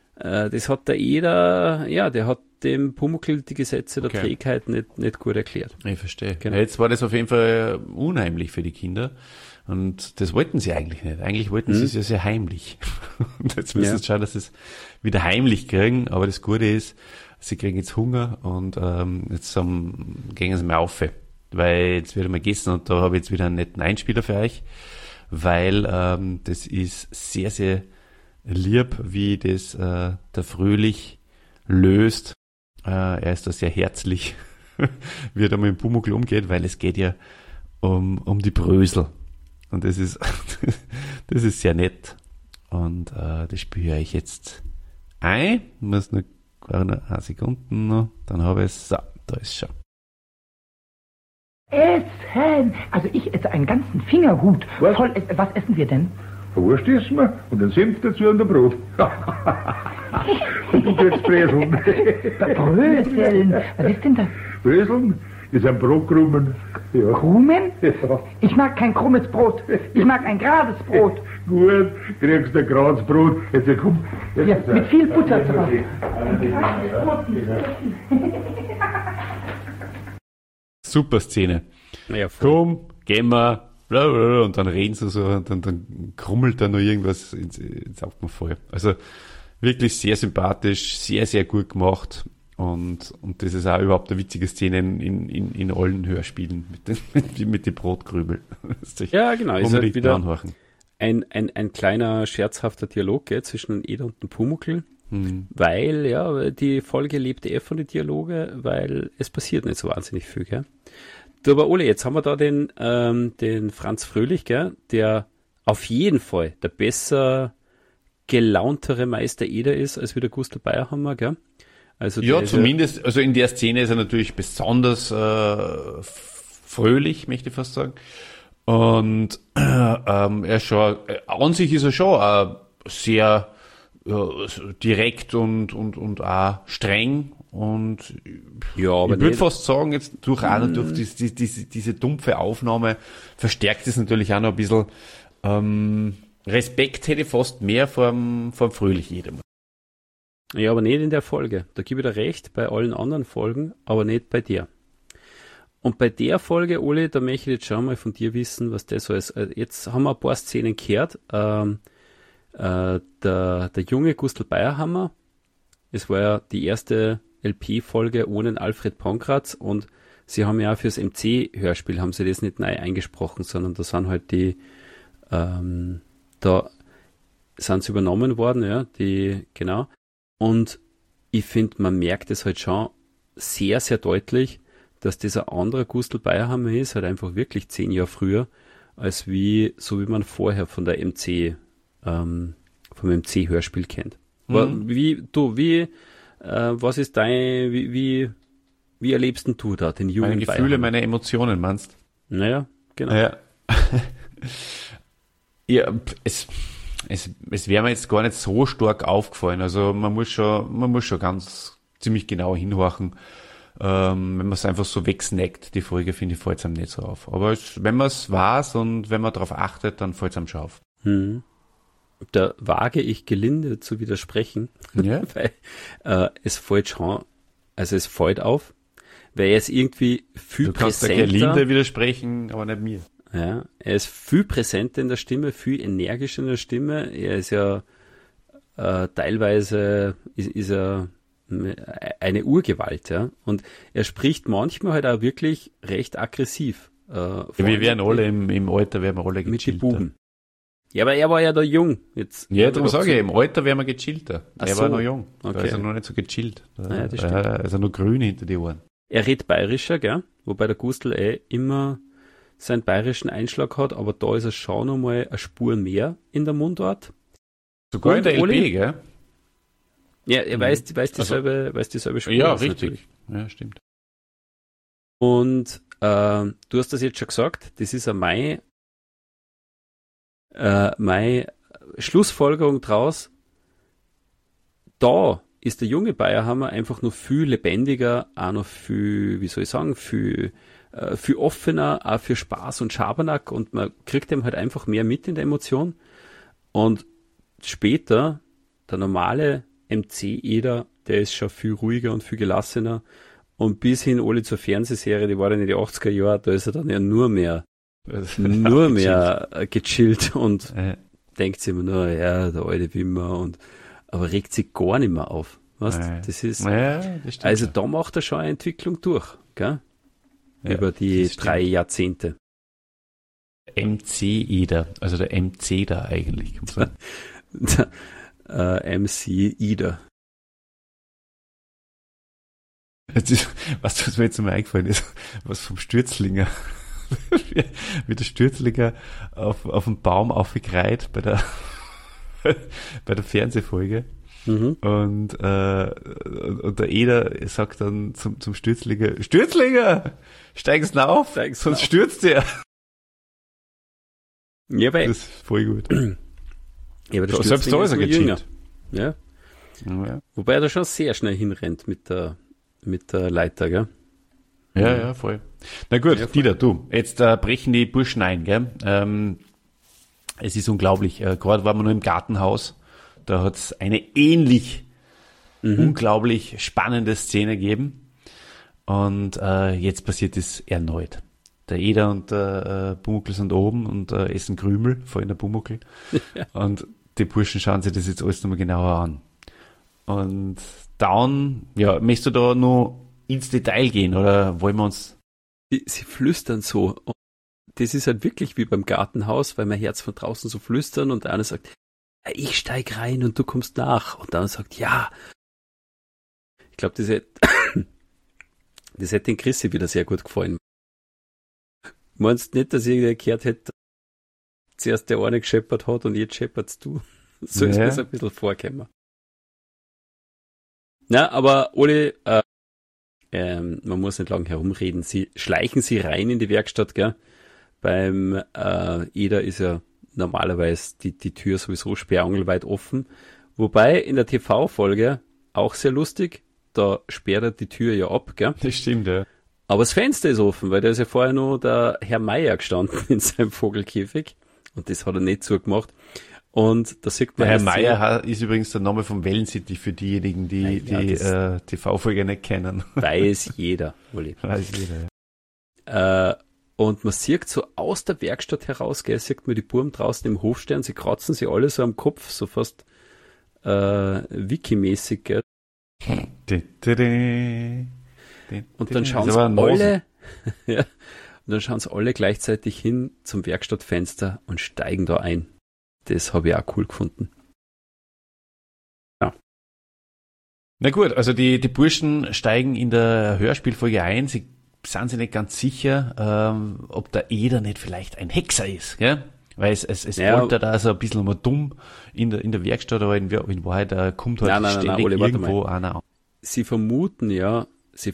der hat dem Pumuckl die Gesetze der Trägheit nicht gut erklärt. Ich verstehe. Genau. Ja, jetzt war das auf jeden Fall unheimlich für die Kinder. Und das wollten sie eigentlich nicht. Eigentlich wollten sie es ja sehr heimlich. Und jetzt müssen sie schauen, dass sie es wieder heimlich kriegen. Aber das Gute ist, sie kriegen jetzt Hunger und jetzt gehen sie mal auf. weil jetzt wird mal gegessen und da habe ich jetzt wieder einen netten Einspieler für euch, weil das ist sehr, sehr lieb, wie das der Fröhlich löst. Er ist da sehr herzlich, wie er da mit dem Pumuckl umgeht, weil es geht ja um die Brösel. Und das ist sehr nett. Und das spiele ich jetzt ein. Ich muss noch eine Sekunde noch, dann habe ich es. So, da ist es schon. Essen! Also ich esse einen ganzen Fingerhut. Voll was essen wir denn? Wurst essen wir und den Senf dazu und ein Brot. Und du kriegst Breseln. Bröseln? Was ist denn das? Breseln ist ein Brotkrumen. Ja. Krumen? Ja. Ich mag kein krummes Brot. Ich mag ein gerades Brot. Gut, kriegst du ein gerades Brot. Jetzt komm. Jetzt Ja, mit viel Butter drauf. Super Szene. Ja, voll. Komm, gehen wir, blablabla, und dann reden sie so und dann krummelt da noch irgendwas ins Augenfall. Also wirklich sehr sympathisch, sehr, sehr gut gemacht. Und das ist auch überhaupt eine witzige Szene in allen Hörspielen mit den Brotkrümel. Ja, genau. Ist halt Unbedingt wieder anhören. ein kleiner scherzhafter Dialog zwischen dem Eder und dem Pumuckl, weil ja die Folge lebt von den Dialoge, weil es passiert nicht so wahnsinnig viel. Gell? Du, aber Ole, jetzt haben wir da den Franz Fröhlich, gell, der auf jeden Fall der besser gelauntere Meister Eder ist, als wie der Gustl Bayerhammer, gell? Also Ja, zumindest, also in der Szene ist er natürlich besonders fröhlich, möchte ich fast sagen. Und er schon, an sich ist er schon sehr direkt und auch streng. Und ja, aber ich würde fast sagen, jetzt durch diese dumpfe Aufnahme verstärkt es natürlich auch noch ein bisschen Respekt hätte ich fast mehr vom Fröhlich jedem. Ja, aber nicht in der Folge. Da gebe ich dir recht, bei allen anderen Folgen, aber nicht bei der. Und bei der Folge, Ole, da möchte ich jetzt schon mal von dir wissen, was das so ist. Jetzt haben wir ein paar Szenen gehört. Der junge Gustl Bayerhammer, es war ja die erste LP-Folge ohne Alfred Pankratz und sie haben ja auch fürs MC-Hörspiel, haben sie das nicht neu eingesprochen, sondern da sind halt da sind sie übernommen worden, ja, genau. Und ich finde, man merkt es halt schon sehr, sehr deutlich, dass dieser andere Gustl Bayerhammer ist, halt einfach wirklich 10 Jahre früher, als so wie man vorher von der vom MC-Hörspiel kennt. Was ist wie erlebst denn du da den jungen Meine Gefühle, Bayerhammer? meine Emotionen, meinst? Naja, genau. Ja. Ja, es wäre mir jetzt gar nicht so stark aufgefallen. Also man muss schon ganz ziemlich genau hinhorchen. Wenn man es einfach so wegsnackt, die Folge, finde ich, fällt es einem nicht so auf. Aber wenn man es weiß und wenn man darauf achtet, dann fällt es einem schon auf. Da wage ich gelinde zu widersprechen, Ja. weil es fällt schon, also es fällt auf, weil er ist irgendwie viel Du kannst der präsenter. Gelinde widersprechen, aber nicht mir. Ja, er ist viel präsenter in der Stimme, viel energischer in der Stimme. Er ist ja teilweise ist er eine Urgewalt, ja. Und er spricht manchmal halt auch wirklich recht aggressiv. Wir werden alle im Alter, werden wir alle mit den gechillter. Buben. Ja, aber er war ja da jung. Jetzt Ja, darum sage ich, im Alter werden wir gechillter. Ach Er so. war noch jung. Da Okay. ist er noch nicht so gechillt. Ja, das stimmt. Da ist er noch grün hinter die Ohren. Er redet bayerischer, gell? Wobei der Gustl immer seinen bayerischen Einschlag hat, aber da ist er schon nochmal eine Spur mehr in der Mundart. Sogar in Und der LP, Oli? gell? Ja, er weiß dieselbe Spur. Ja, ist richtig. natürlich. Ja, stimmt. Und du hast das jetzt schon gesagt, das ist ja meine Schlussfolgerung draus. Da ist der junge Bayerhammer einfach noch viel lebendiger, auch noch viel, wie soll ich sagen, viel offener, auch für Spaß und Schabernack und man kriegt ihm halt einfach mehr mit in der Emotion. Und später, der normale MC-Eder, der ist schon viel ruhiger und viel gelassener. Und bis hin alle zur Fernsehserie, die war dann in den 80er Jahren, da ist er dann ja nur mehr gechillt und denkt sich immer nur, ja, der alte Wimmer aber regt sich gar nicht mehr auf. Weißt? Das ist, Ja, das stimmt. also da macht er schon eine Entwicklung durch, gell? über die 3 Jahrzehnte. MC Eder, also der MC da eigentlich. Kann man sagen. Der, MC Eder. Was mir jetzt mal eingefallen ist, was vom Stürzlinger. Wie der Stürzlinger auf den Baum aufgereiht bei der Fernsehfolge. Und der Eder sagt dann zum Stürzlinger, Stürzlinger, steig's auf, sonst stürzt der. Ja, das ist voll gut. Ja, aber der selbst da ist er jünger. Ja. Wobei er da schon sehr schnell hinrennt mit der Leiter, gell? Ja, voll. Na gut, ja, Dieter, du, jetzt brechen die Burschen ein, gell? Es ist unglaublich. Gerade waren wir nur im Gartenhaus. Da hat es eine ähnlich unglaublich spannende Szene gegeben. Und jetzt passiert es erneut. Der Eder und der Pumuckl sind oben und essen Krümel, vor allem der Pumuckl. Ja. Und die Burschen schauen sich das jetzt alles nochmal genauer an. Und dann, ja, möchtest du da noch ins Detail gehen oder wollen wir uns... Sie flüstern so. Und das ist halt wirklich wie beim Gartenhaus, weil mein Herz von draußen so flüstern und der eine sagt, ja, ich steig rein und du kommst nach. Und der andere sagt, ja. Ich glaube, das hätte den Chrissy wieder sehr gut gefallen. Meinst nicht, dass irgendwer gehört hätte, zuerst der eine gescheppert hat und jetzt scheppertst du? So ist das ein bisschen vorgekommen. Na, aber Oli, man muss nicht lange herumreden. Sie schleichen sie rein in die Werkstatt, gell? Beim Eder ist ja normalerweise die Tür sowieso sperrangelweit offen. Wobei in der TV-Folge auch sehr lustig, da sperrt er die Tür ja ab, gell? Das stimmt, ja. Aber das Fenster ist offen, weil da ist ja vorher noch der Herr Meier gestanden in seinem Vogelkäfig. Und das hat er nicht zugemacht. Und da sieht man... Der Herr Meier ist übrigens der Name vom Wellencity für diejenigen, die TV-Folge nicht kennen. Weiß jeder, Uli. Weiß jeder, ja. Und man sieht so aus der Werkstatt heraus, gell, sieht man die Buben draußen im Hof stehen, sie kratzen sich alle so am Kopf, so fast Wiki-mäßig, gell. Und dann schauen sie alle, ja, und dann schauen sie alle gleichzeitig hin zum Werkstattfenster und steigen da ein. Das habe ich auch cool gefunden. Ja. Na gut, also die Burschen steigen in der Hörspielfolge ein. Sie sind sich nicht ganz sicher, ob der Eder nicht vielleicht ein Hexer ist, gell? Weil es poltert da so ein bisschen mal dumm in der Werkstatt, aber in Wahrheit kommt halt ständig Oli, irgendwo einer an. Sie vermuten ja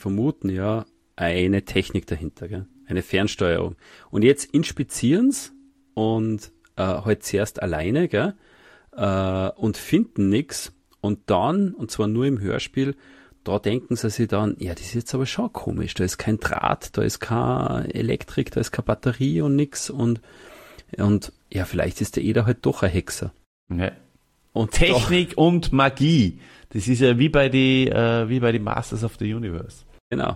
eine Technik dahinter, gell? Eine Fernsteuerung. Und jetzt inspizieren's und halt zuerst alleine, gell? Und finden nix. Und dann, und zwar nur im Hörspiel, da denken sie sich dann, ja, das ist jetzt aber schon komisch. Da ist kein Draht, da ist keine Elektrik, da ist keine Batterie und nix. Und ja, vielleicht ist der Eder halt doch ein Hexer. Ja. Und Technik und Magie. Das ist ja wie bei die Masters of the Universe. Genau.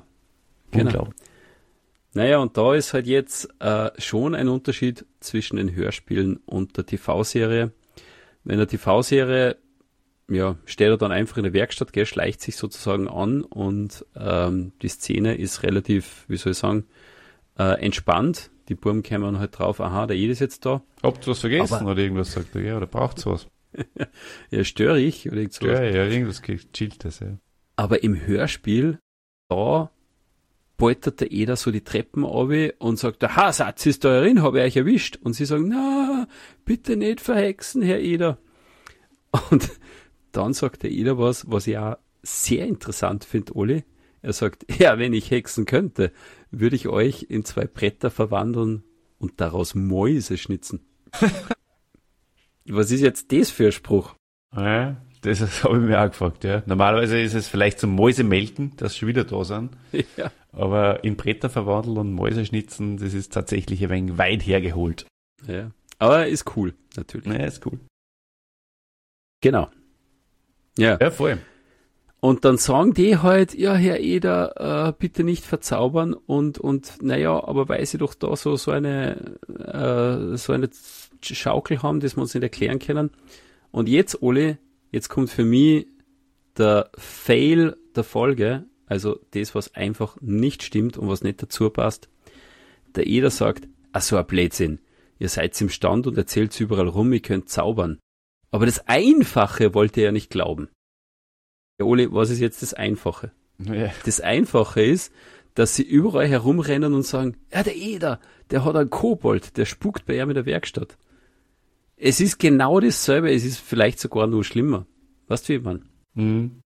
Naja, und da ist halt jetzt schon ein Unterschied zwischen den Hörspielen und der TV-Serie. In der TV-Serie, ja, steht er dann einfach in der Werkstatt, gell, schleicht sich sozusagen an und die Szene ist relativ, wie soll ich sagen, entspannt. Die Buben kommen halt drauf, aha, der Eder ist jetzt da. Habt ihr was vergessen oder irgendwas, sagt er, ja, oder braucht's was? Ja, störe ich oder irgendwas. Ja, irgendwas Gechilltes, ja. Aber im Hörspiel, da poltert der Eder so die Treppen runter und sagt, der Satz ist da herin, habe ich euch erwischt. Und sie sagen, na, bitte nicht verhexen, Herr Eder. Und dann sagt der Eder was ich auch sehr interessant finde, Oli. Er sagt, ja, wenn ich hexen könnte, würde ich euch in 2 Bretter verwandeln und daraus Mäuse schnitzen. Was ist jetzt das für ein Spruch? Ja, das habe ich mir auch gefragt, ja. Normalerweise ist es vielleicht zum Mäusemelken, dass sie schon wieder da sind. Ja. Aber in Bretter verwandeln und Mäuse schnitzen, das ist tatsächlich ein wenig weit hergeholt. Ja. Aber ist cool, natürlich. Ja, ist cool. Genau. Ja. Ja, voll. Und dann sagen die halt, ja, Herr Eder, bitte nicht verzaubern und naja, aber weil sie doch da so eine Schaukel haben, das wir uns nicht erklären können. Und jetzt, Oli, jetzt kommt für mich der Fail der Folge. also das, was einfach nicht stimmt und was nicht dazu passt. Der Eder sagt, so ein Blödsinn. Ihr seid im Stand und erzählt überall rum, ihr könnt zaubern. Aber das Einfache wollte er nicht glauben. Ja, Oli, was ist jetzt das Einfache? Ja. Das Einfache ist, dass sie überall herumrennen und sagen, ja, der Eder, der hat einen Kobold, der spukt bei ihm in der Werkstatt. Es ist genau dasselbe, es ist vielleicht sogar nur schlimmer. Weißt du, wie man? Mhm.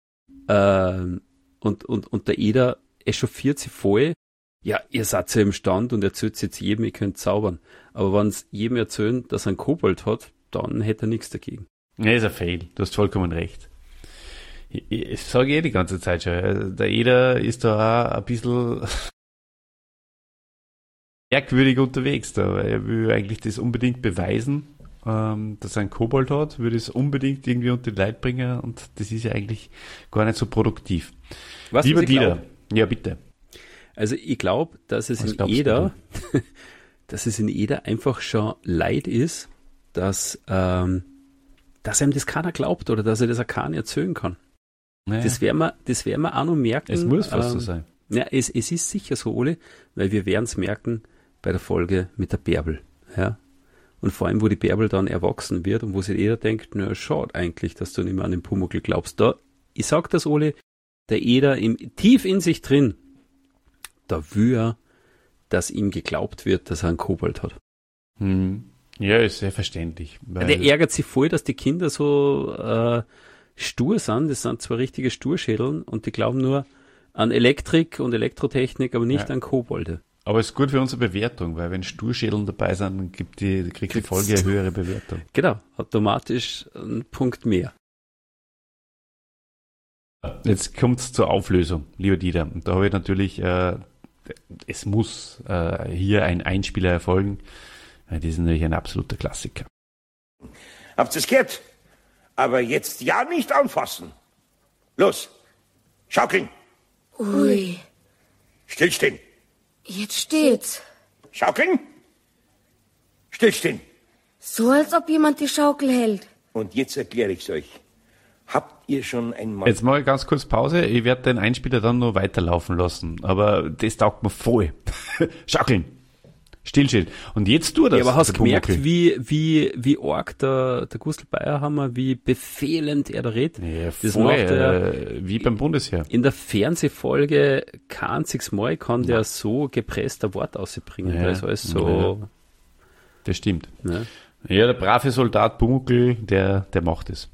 Und der Eder echauffiert sich voll. Ja, ihr seid ja im Stand und erzählt jetzt jedem, ihr könnt zaubern. Aber wenn es jedem erzählen, dass er einen Kobold hat, dann hätte er nichts dagegen. Ja, ist ein Fail. Du hast vollkommen recht. Ich sage die ganze Zeit schon. Der Eder ist da auch ein bisschen merkwürdig unterwegs. Da. Er will eigentlich das unbedingt beweisen, dass er einen Kobold hat, würde es unbedingt irgendwie unter die Leute bringen und das ist ja eigentlich gar nicht so produktiv. Was Lieber Dieter. Ja, bitte. Also ich glaube, dass es in Eder einfach schon leid ist, dass ihm das keiner glaubt oder dass er das auch keiner erzählen kann. Naja. Das werden wir auch noch merken. Es muss fast so sein. Ja, es ist sicher so, Ole, weil wir werden es merken bei der Folge mit der Bärbel. Ja? Und vor allem, wo die Bärbel dann erwachsen wird und wo sich jeder denkt, na, schade eigentlich, dass du nicht mehr an den Pumuckl glaubst. Da, ich sag das, Ole, der Eder tief in sich drin, da will er, dass ihm geglaubt wird, dass er einen Kobold hat. Ja, ist sehr verständlich. Der ärgert sich voll, dass die Kinder so stur sind. Das sind zwar richtige Sturschädeln und die glauben nur an Elektrik und Elektrotechnik, aber nicht an Kobolde. Aber es ist gut für unsere Bewertung, weil wenn Sturschädeln dabei sind, dann kriegt die Folge eine höhere Bewertung. Genau, automatisch ein Punkt mehr. Jetzt kommt es zur Auflösung, lieber Dieter. Und da habe ich natürlich, es muss hier ein Einspieler erfolgen. Das ist natürlich ein absoluter Klassiker. Habt ihr es gehört? Aber jetzt ja nicht anfassen. Los, schaukeln. Ui, Stillstehen. jetzt steht's. Schaukeln. Stillstehen. So, als ob jemand die Schaukel hält. Und jetzt erkläre ich's euch. Habt ihr schon einmal... Jetzt mache ich ganz kurz Pause. Ich werde den Einspieler dann noch weiterlaufen lassen. Aber das taugt mir voll. Schaukeln. Stillstehen. Und jetzt tu das. Ja, aber hast du gemerkt, wie arg der Gustl Bayerhammer, wie befehlend er da redet? Ja, das voll, macht er wie beim Bundesheer. in der Fernsehfolge kein einziges Mal kann der so gepresst ein Wort ausbringen. Ja, Da ist alles so. ja. Das stimmt. Ne? Ja, der brave Soldat Pumuckl, der macht es.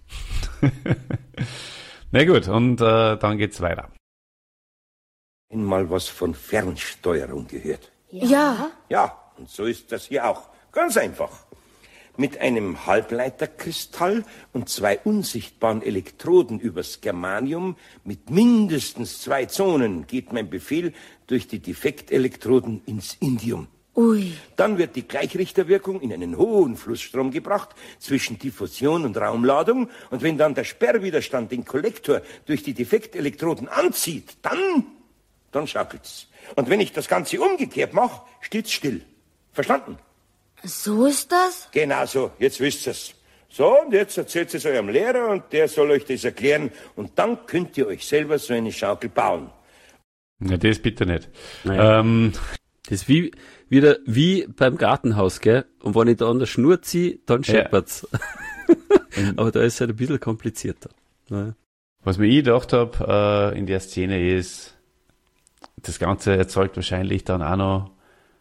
Na gut, und dann geht's weiter. Einmal was von Fernsteuerung gehört? Ja. Ja, und so ist das hier auch. Ganz einfach. Mit einem Halbleiterkristall und 2 unsichtbaren Elektroden übers Germanium mit mindestens 2 Zonen geht mein Befehl durch die Defektelektroden ins Indium. Ui. Dann wird die Gleichrichterwirkung in einen hohen Flussstrom gebracht zwischen Diffusion und Raumladung und wenn dann der Sperrwiderstand den Kollektor durch die Defektelektroden anzieht, dann schaukelt's. Und wenn ich das Ganze umgekehrt mache, steht's still. Verstanden? So ist das? Genau so, jetzt wisst ihr's. So, und jetzt erzählt es eurem Lehrer und der soll euch das erklären und dann könnt ihr euch selber so eine Schaukel bauen. Na, das bitte nicht. Naja. Das ist wie beim Gartenhaus, gell? Und wenn ich da an der Schnur ziehe, dann scheppert's. Aber da ist es halt ein bisschen komplizierter. Naja. Was mir ich gedacht habe in der Szene ist, das Ganze erzeugt wahrscheinlich dann auch noch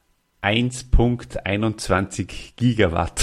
1.21 Gigawatt.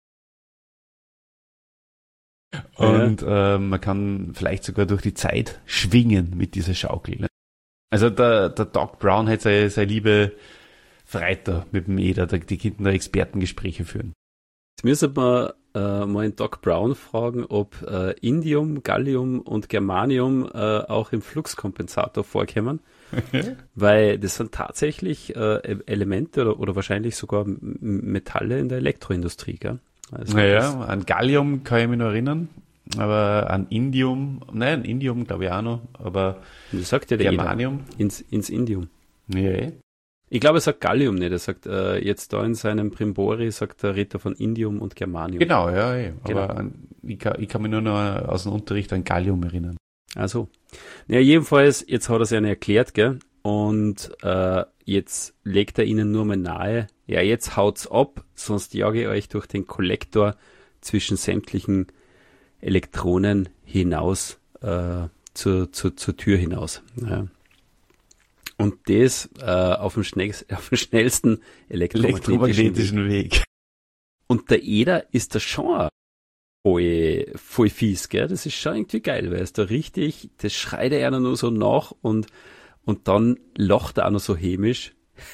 Und man kann vielleicht sogar durch die Zeit schwingen mit dieser Schaukel. Ne? Also der Doc Brown hat seine liebe Freitag mit dem Eder, die könnten da Expertengespräche führen. Jetzt müssen wir mal den Doc Brown fragen, ob Indium, Gallium und Germanium auch im Fluxkompensator vorkommen. Weil das sind tatsächlich Elemente oder wahrscheinlich sogar Metalle in der Elektroindustrie. Gell? Also naja, an Gallium kann ich mich noch erinnern, aber an Indium glaube ich auch noch, aber das sagt ja der Germanium. Ins Indium. Ja. Ich glaube, er sagt Gallium nicht. Er sagt jetzt da in seinem Primbori, sagt der Ritter von Indium und Germanium. Genau, ja. Genau. Aber ich kann mich nur noch aus dem Unterricht an Gallium erinnern. Also, ja, jedenfalls, jetzt hat er es ihnen erklärt, gell? Und jetzt legt er ihnen nur mal nahe, ja, jetzt haut's ab, sonst jage ich euch durch den Kollektor zwischen sämtlichen Elektronen hinaus, zur Tür hinaus. Ja. Und das auf dem schnellsten elektromagnetischen Weg. Und der Eder ist da schon voll fies, gell? Das ist schon irgendwie geil, weil es da richtig, das schreit er nur so nach und dann lacht er auch noch so hämisch.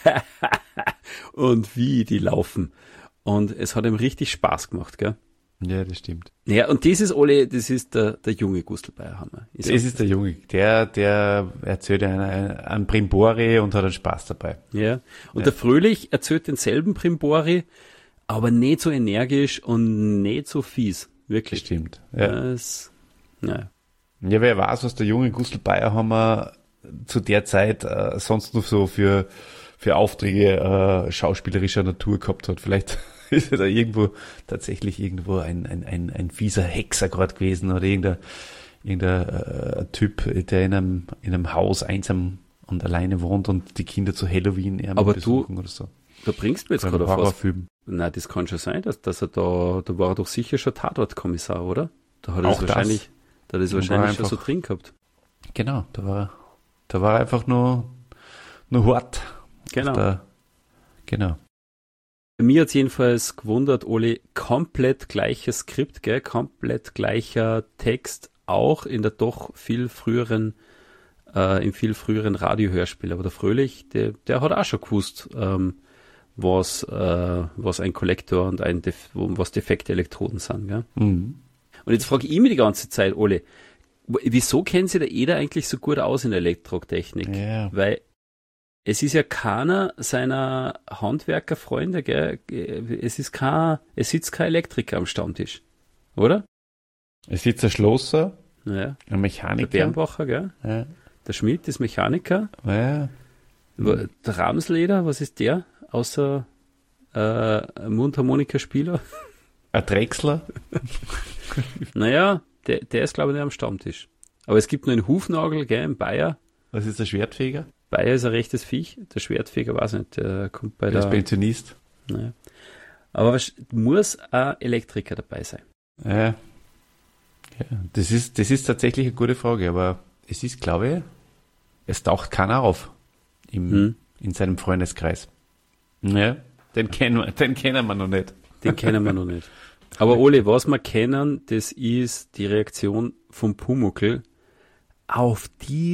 Und wie die laufen. Und es hat ihm richtig Spaß gemacht, gell? Ja, das stimmt. Ja, und das ist Ole, das ist der junge Gustl-Bayerhammer. Das ist der Junge. Der erzählt einen Brimbori und hat einen Spaß dabei. Ja. Und der Fröhlich erzählt denselben Brimbori, aber nicht so energisch und nicht so fies. Wirklich. Das stimmt. Ja. Ja, wer weiß, was der junge Gustl-Bayerhammer zu der Zeit sonst noch so für Aufträge schauspielerischer Natur gehabt hat. Vielleicht ist er da tatsächlich irgendwo ein fieser Hexer gerade gewesen oder irgendein Typ, der in einem Haus einsam und alleine wohnt und die Kinder zu Halloween besuchen oder so. Da bringst du jetzt gerade auf was. Nein, das kann schon sein, dass er da war er doch sicher schon Tatortkommissar, oder? Da hat er es wahrscheinlich schon so drin gehabt. Genau, da war er einfach nur hart. Genau. Genau. Mir hat es jedenfalls gewundert, Oli, komplett gleiches Skript, gell? Komplett gleicher Text, auch in der doch im viel früheren Radiohörspiel. Aber der Fröhlich, der hat auch schon gewusst, was ein Kollektor und was defekte Elektroden sind, gell? Mhm. Und jetzt frage ich mich die ganze Zeit, Oli, wieso kennt sich der Eder eigentlich so gut aus in der Elektrotechnik? Ja. Weil es ist ja keiner seiner Handwerkerfreunde, gell? Es sitzt kein Elektriker am Stammtisch, oder? Es sitzt ein Schlosser, ja. ein Mechaniker. Der Bernbacher, gell? Ja. Der Schmidt ist Mechaniker. Ja. Der Ramsleder, was ist der? Außer Mundharmonikaspieler? Ein Drechsler. Naja, der ist, glaube ich, nicht am Stammtisch. Aber es gibt nur einen Hufnagel, gell, in Bayer. Was ist der Schwertfeger? Bayer ist ein rechtes Viech. Der Schwertfeger, weiß ich nicht, der kommt bei der ist Pensionist. Naja. Aber muss ein Elektriker dabei sein? Ja, das ist tatsächlich eine gute Frage, aber es ist, glaube ich, es taucht keiner auf in seinem Freundeskreis. Ja, den kennen wir noch nicht. Den kennen wir noch nicht. Aber Oli, was wir kennen, das ist die Reaktion vom Pumuckl auf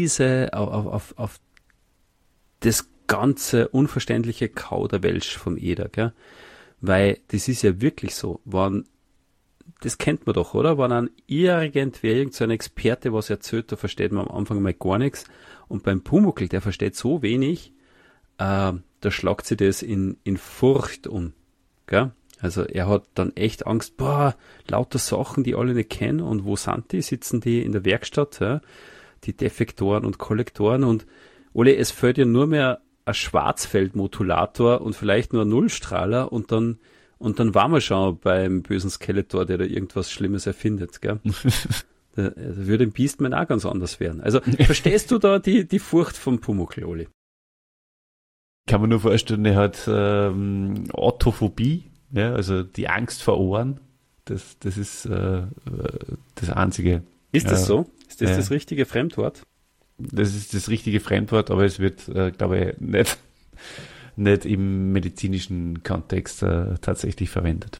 das ganze unverständliche Kauderwelsch vom Eder, gell? Weil das ist ja wirklich so, das kennt man doch, oder? Wenn irgend so ein Experte was erzählt, da versteht man am Anfang mal gar nichts. Und beim Pumuckl, der versteht so wenig, da schlagt sie das in Furcht um, gell? Also er hat dann echt Angst, lauter Sachen, die alle nicht kennen, und wo sind die? Sitzen die in der Werkstatt, ja? Die Defektoren und Kollektoren, und Ole, es fällt ja nur mehr ein Schwarzfeldmodulator und vielleicht nur ein Nullstrahler, und dann waren wir schon beim bösen Skeletor, der da irgendwas Schlimmes erfindet, gell? Da würde ein Beastman auch ganz anders werden. Also verstehst du da die Furcht vom Pumuckl, Oli? Kann man nur vorstellen, er hat Autophobie, ja, also die Angst vor Ohren. Das ist das Einzige. Ist das so? Ist das das richtige Fremdwort? Das ist das richtige Fremdwort, aber es wird, glaube ich, nicht im medizinischen Kontext tatsächlich verwendet.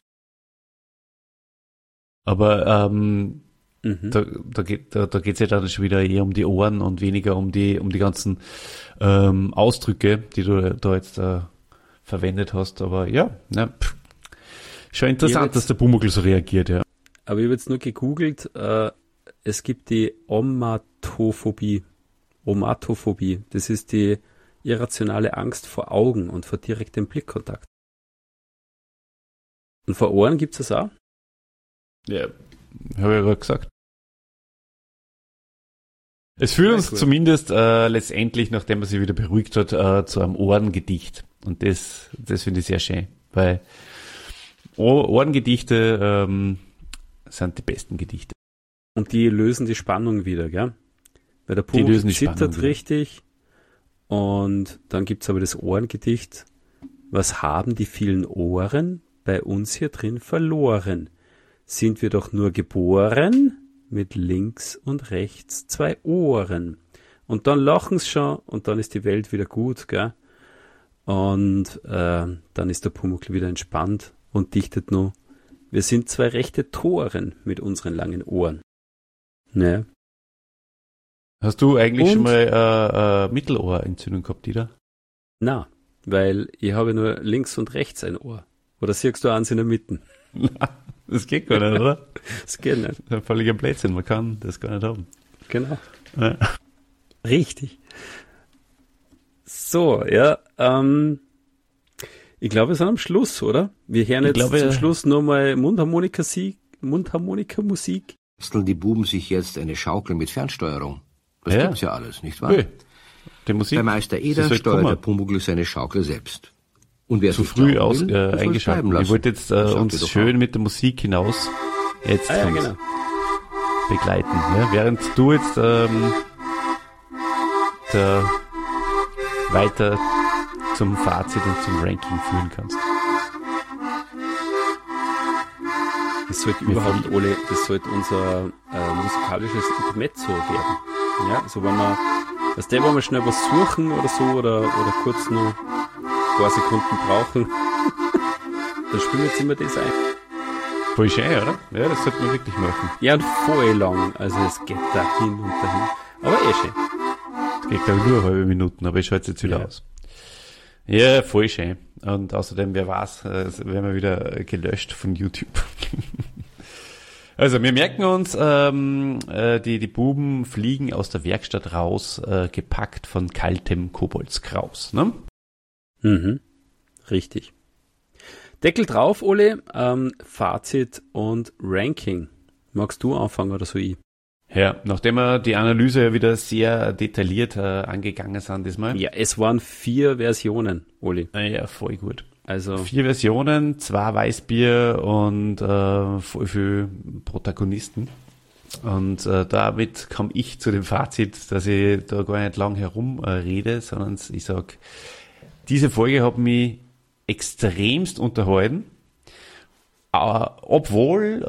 Aber da geht's ja dann schon wieder eher um die Ohren und weniger um die ganzen Ausdrücke, die du da jetzt verwendet hast. Aber ja, schon interessant, dass der Pumuckl so reagiert, ja. Aber ich habe jetzt nur gegoogelt, es gibt die Omatophobie. Omatophobie, das ist die irrationale Angst vor Augen und vor direktem Blickkontakt. Und vor Ohren gibt's das auch? Ja, habe ich ja gerade gesagt. Es führt uns zumindest letztendlich, nachdem er sich wieder beruhigt hat, zu einem Ohrengedicht. Und das finde ich sehr schön, weil Ohrengedichte sind die besten Gedichte. Und die lösen die Spannung wieder, gell? weil der Pumuckl zittert richtig. Und dann gibt's aber das Ohrengedicht. Was haben die vielen Ohren bei uns hier drin verloren? Sind wir doch nur geboren mit links und rechts 2 Ohren. Und dann lachen's schon und dann ist die Welt wieder gut, gell? Und dann ist der Pumuckl wieder entspannt und dichtet nur, wir sind 2 rechte Toren mit unseren langen Ohren. Ne? Hast du eigentlich schon mal Mittelohrentzündung gehabt, Dieter? Na, weil ich habe nur links und rechts ein Ohr. Oder siehst du eins in der Mitte? Das geht gar nicht, oder? Das geht nicht. Das ist ein völliger Blödsinn, man kann das gar nicht haben. Genau. Ja. Richtig. So, ja, ich glaube, wir sind am Schluss, oder? Wir hören jetzt zum Schluss nochmal Mundharmonika-Musik. Basteln die Buben sich jetzt eine Schaukel mit Fernsteuerung? Das gibt's ja alles, nicht wahr? Nee. Die Musik, bei Meister Eder steuert der Pumuckl seine Schaukel selbst. Und wer zu früh eingeschaltet. Ich wollte jetzt uns schön mit der Musik hinaus jetzt genau. begleiten. Ne? Während du jetzt weiter zum Fazit und zum Ranking führen kannst. Das sollte überhaupt, Ole, das sollte unser musikalisches Intermezzo werden. Ja, so wenn wir schnell was suchen oder so oder kurz noch ein paar Sekunden brauchen, dann spielen wir jetzt immer das ein. Voll schön, oder? Ja, das sollte man wirklich machen. Ja, und voll lang. Also es geht dahin und dahin. Aber schön. Es geht, glaube ich, nur eine halbe Minute, aber ich schalte es jetzt wieder aus. Ja, voll schön. Und außerdem, wer weiß, werden wir wieder gelöscht von YouTube. Also, wir merken uns, die Buben fliegen aus der Werkstatt raus, gepackt von kaltem Koboldskraus, ne? Mhm. Richtig. Deckel drauf, Ole. Fazit und Ranking. Magst du anfangen oder so ich? Ja, nachdem wir die Analyse wieder sehr detailliert angegangen sind diesmal. Ja, es waren 4 Versionen, Oli. Ja, voll gut. Also 4 Versionen, 2 Weißbier und voll viel Protagonisten. Und damit komme ich zu dem Fazit, dass ich da gar nicht lang herumrede, sondern ich sag, diese Folge hat mich extremst unterhalten, obwohl,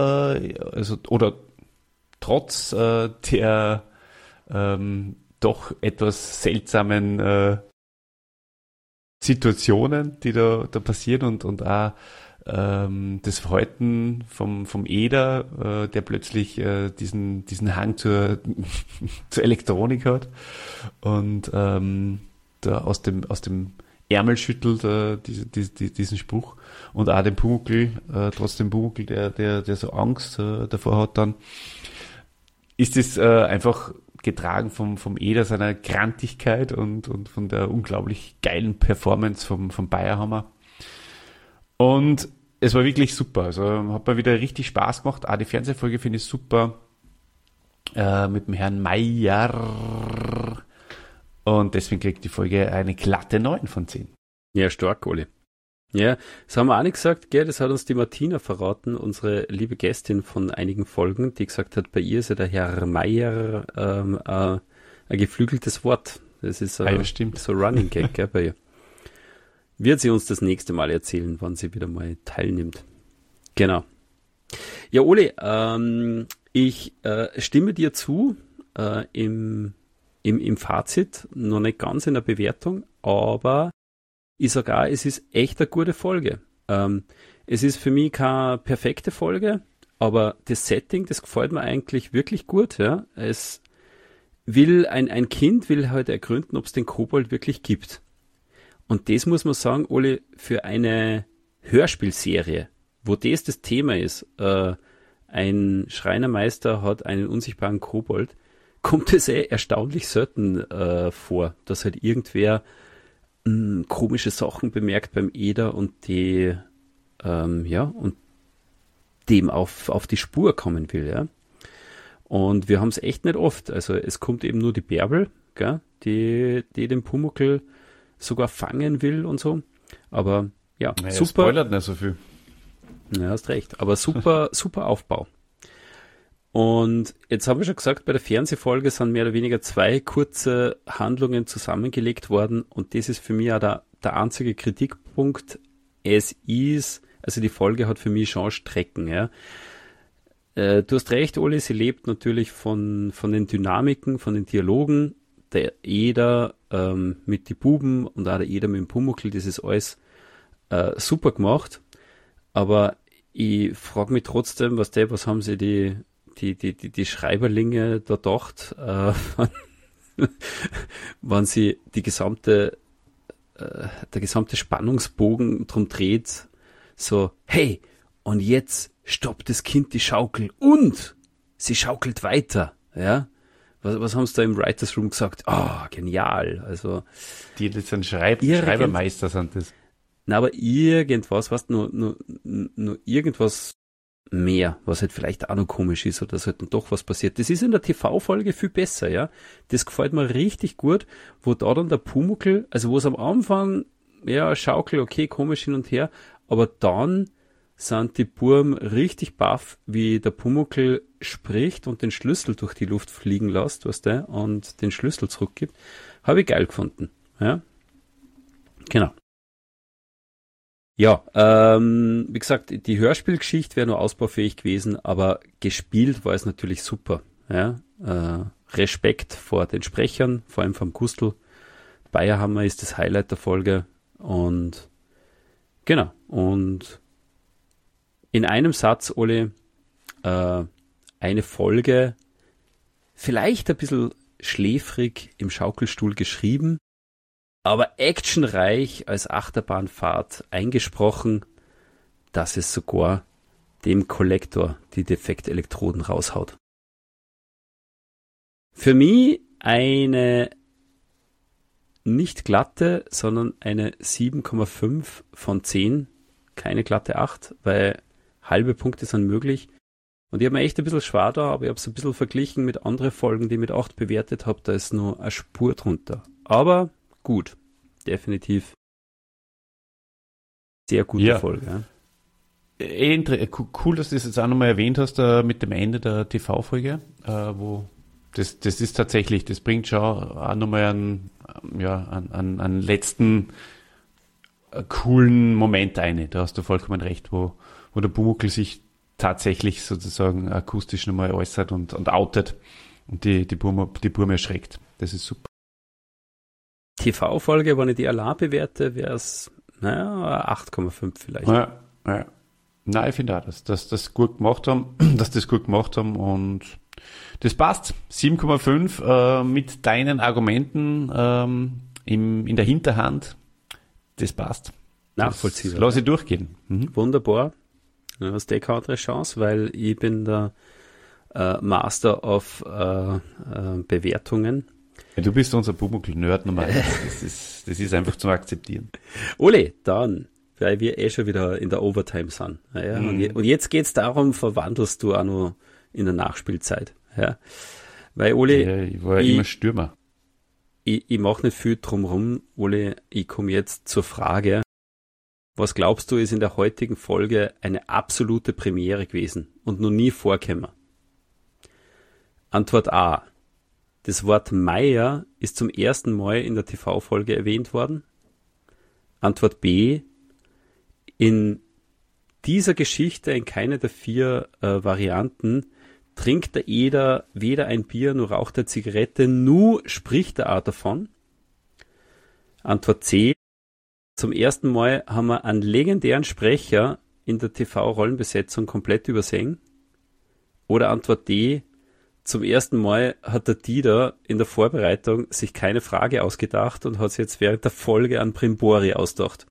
trotz der doch etwas seltsamen Situationen, die da passieren und auch das Verhalten vom Eder, der plötzlich diesen Hang zur Elektronik hat und da aus dem Ärmel schüttelt diesen Spruch und auch den Pumuckl, trotzdem Pumuckl, der so Angst davor hat dann, ist es einfach getragen vom Eder, seiner Grantigkeit und von der unglaublich geilen Performance vom Bayerhammer. Und es war wirklich super. Also hat mir wieder richtig Spaß gemacht. Auch die Fernsehfolge finde ich super. Mit dem Herrn Meier. Und deswegen kriegt die Folge eine glatte 9 von 10. Ja, stark, Oli. Ja, das haben wir auch nicht gesagt, gell? Das hat uns die Martina verraten, unsere liebe Gästin von einigen Folgen, die gesagt hat, bei ihr ist ja der Herr Meier ein geflügeltes Wort. Das ist so Running Gag, gell, bei ihr. Wird sie uns das nächste Mal erzählen, wann sie wieder mal teilnimmt. Genau. Ja, Oli, ich stimme dir zu im Fazit, noch nicht ganz in der Bewertung, aber ich sage auch, es ist echt eine gute Folge. Es ist für mich keine perfekte Folge, aber das Setting, das gefällt mir eigentlich wirklich gut. Ja. Es will ein Kind will halt ergründen, ob es den Kobold wirklich gibt. Und das muss man sagen, Oli, für eine Hörspielserie, wo das Thema ist, ein Schreinermeister hat einen unsichtbaren Kobold, kommt es erstaunlich selten vor, dass halt irgendwer komische Sachen bemerkt beim Eder und und dem auf die Spur kommen will, ja. Und wir haben es echt nicht oft. Also es kommt eben nur die Bärbel, gell, die den Pumuckl sogar fangen will und so. Aber ja, naja, super. Spoilert nicht so viel. Ja, hast recht. Aber super, super Aufbau. Und jetzt haben wir schon gesagt, bei der Fernsehfolge sind mehr oder weniger 2 kurze Handlungen zusammengelegt worden und das ist für mich auch der einzige Kritikpunkt. Also die Folge hat für mich schon Strecken, ja. Du hast recht, Oli, sie lebt natürlich von den Dynamiken, von den Dialogen. Der Eder mit die Buben und auch der Eder mit dem Pumuckl, das ist alles super gemacht. Aber ich frage mich trotzdem, was haben sie die Schreiberlinge da gedacht, wenn sie der gesamte Spannungsbogen drum dreht, so, hey, und jetzt stoppt das Kind die Schaukel und sie schaukelt weiter, ja. Was haben sie da im Writers Room gesagt? Genial, also. Die sind Schreibermeister sind das. Na, aber irgendwas, nur irgendwas mehr, was halt vielleicht auch noch komisch ist oder halt dann doch was passiert. Das ist in der TV-Folge viel besser, ja. Das gefällt mir richtig gut, wo da dann der Pumuckl, also wo es am Anfang, ja, Schaukel, okay, komisch hin und her, aber dann sind die Burm richtig baff, wie der Pumuckl spricht und den Schlüssel durch die Luft fliegen lässt, weißt du, und den Schlüssel zurückgibt. Habe ich geil gefunden, ja. Genau. Ja, wie gesagt, die Hörspielgeschichte wäre nur ausbaufähig gewesen, aber gespielt war es natürlich super. Ja? Respekt vor den Sprechern, vor allem vom Gustl. Bayerhammer ist das Highlight der Folge und genau, und in einem Satz, Oli, eine Folge vielleicht ein bisschen schläfrig im Schaukelstuhl geschrieben, aber actionreich als Achterbahnfahrt eingesprochen, dass es sogar dem Kollektor die Defektelektroden raushaut. Für mich eine nicht glatte, sondern eine 7,5 von 10. Keine glatte 8, weil halbe Punkte sind möglich. Und ich habe mir echt ein bisschen schwer da, aber ich habe es ein bisschen verglichen mit anderen Folgen, die ich mit 8 bewertet habe. Da ist nur eine Spur drunter. Aber gut, definitiv sehr gute Folge. Ja. Cool, dass du das jetzt auch nochmal erwähnt hast, mit dem Ende der TV-Folge, wo das ist tatsächlich, das bringt schon auch nochmal einen letzten coolen Moment ein. Da hast du vollkommen recht, wo der Pumuckl sich tatsächlich sozusagen akustisch nochmal äußert und outet und die Burm erschreckt. Das ist super. TV-Folge, wenn ich die allein bewerte, wäre es 8,5 vielleicht. Ja. Nein, ich finde auch, dass das gut gemacht haben, und das passt. 7,5 mit deinen Argumenten in der Hinterhand. Das passt. Nachvollziehbar. Lass ich durchgehen. Wunderbar. Du hast keine andere Chance, weil ich bin der Master of Bewertungen. Ja, du bist unser Pumuckl-Nerd Nummer 1. Das ist einfach zu akzeptieren. Ole, dann, weil wir schon wieder in der Overtime sind. Ja, und jetzt geht's darum, verwandelst du auch noch in der Nachspielzeit. Ja. Weil Ole, ich war immer Stürmer. Ich mache nicht viel drumherum, Ole, ich komme jetzt zur Frage, was glaubst du, ist in der heutigen Folge eine absolute Premiere gewesen und noch nie vorgekommen? Antwort A. Das Wort Meier ist zum ersten Mal in der TV-Folge erwähnt worden. Antwort B. In dieser Geschichte, in keiner der 4 Varianten, trinkt der Eder weder ein Bier, noch raucht er Zigarette, nur spricht er auch davon. Antwort C. Zum ersten Mal haben wir einen legendären Sprecher in der TV-Rollenbesetzung komplett übersehen. Oder Antwort D. Zum ersten Mal hat der Dieter in der Vorbereitung sich keine Frage ausgedacht und hat sich jetzt während der Folge an Brimbori ausgedacht.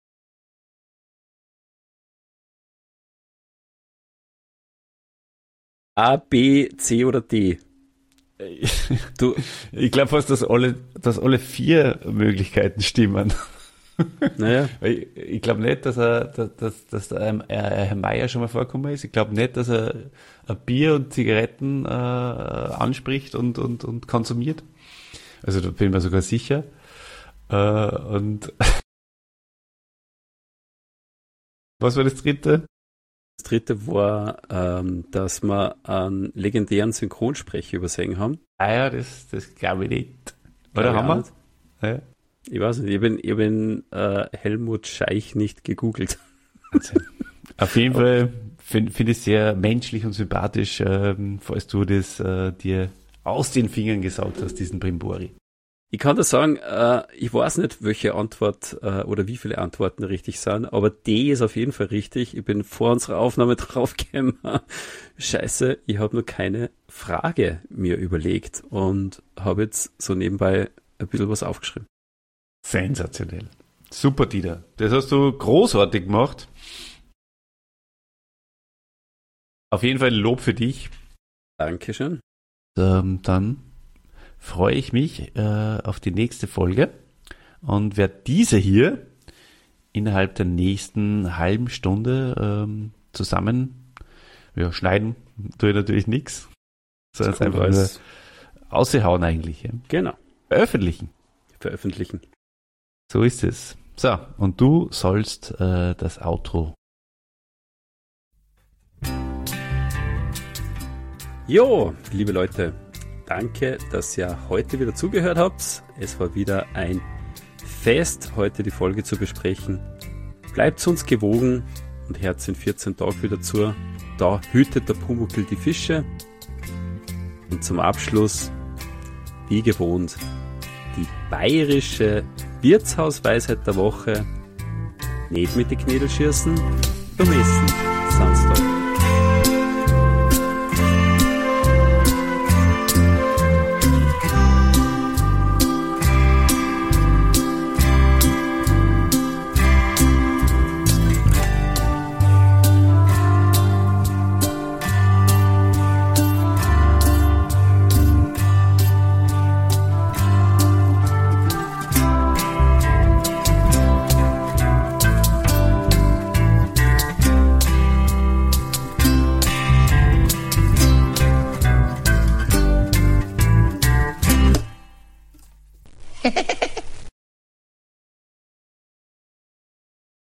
A, B, C oder D? Ich glaube fast, dass alle 4 Möglichkeiten stimmen. Naja. Ich glaube nicht, dass Herr Meier schon mal vorgekommen ist. Ich glaube nicht, dass er ein Bier und Zigaretten anspricht und konsumiert. Also da bin ich mir sogar sicher. Und was war das dritte? Das dritte war, dass wir einen legendären Synchronsprecher übersehen haben. Ah ja, das glaube ich nicht. Oder haben wir? Ja. Ich weiß nicht, ich bin Helmut Scheich nicht gegoogelt. Auf jeden Fall finde ich sehr menschlich und sympathisch, falls du das dir aus den Fingern gesaugt hast, diesen Brimbori. Ich kann dir sagen, ich weiß nicht, welche Antwort oder wie viele Antworten richtig sind, aber D ist auf jeden Fall richtig. Ich bin vor unserer Aufnahme draufgekommen. Scheiße, ich habe nur keine Frage mir überlegt und habe jetzt so nebenbei ein bisschen was aufgeschrieben. Sensationell. Super, Dieter. Das hast du großartig gemacht. Auf jeden Fall ein Lob für dich. Dankeschön. Dann freue ich mich auf die nächste Folge und werde diese hier innerhalb der nächsten halben Stunde zusammen schneiden. Tue ich natürlich nichts. Sondern einfach nur aushauen eigentlich. Ja. Genau. Veröffentlichen. So ist es. So, und du sollst das Outro. Jo, liebe Leute, danke, dass ihr heute wieder zugehört habt. Es war wieder ein Fest, heute die Folge zu besprechen. Bleibt uns gewogen und hört in 14 Tagen wieder zu. Da hütet der Pumuckl die Fische. Und zum Abschluss, wie gewohnt, die bayerische Wirtshausweisheit der Woche. Nicht mit den Knädel schießen, beim Essen sind's da. Hehehe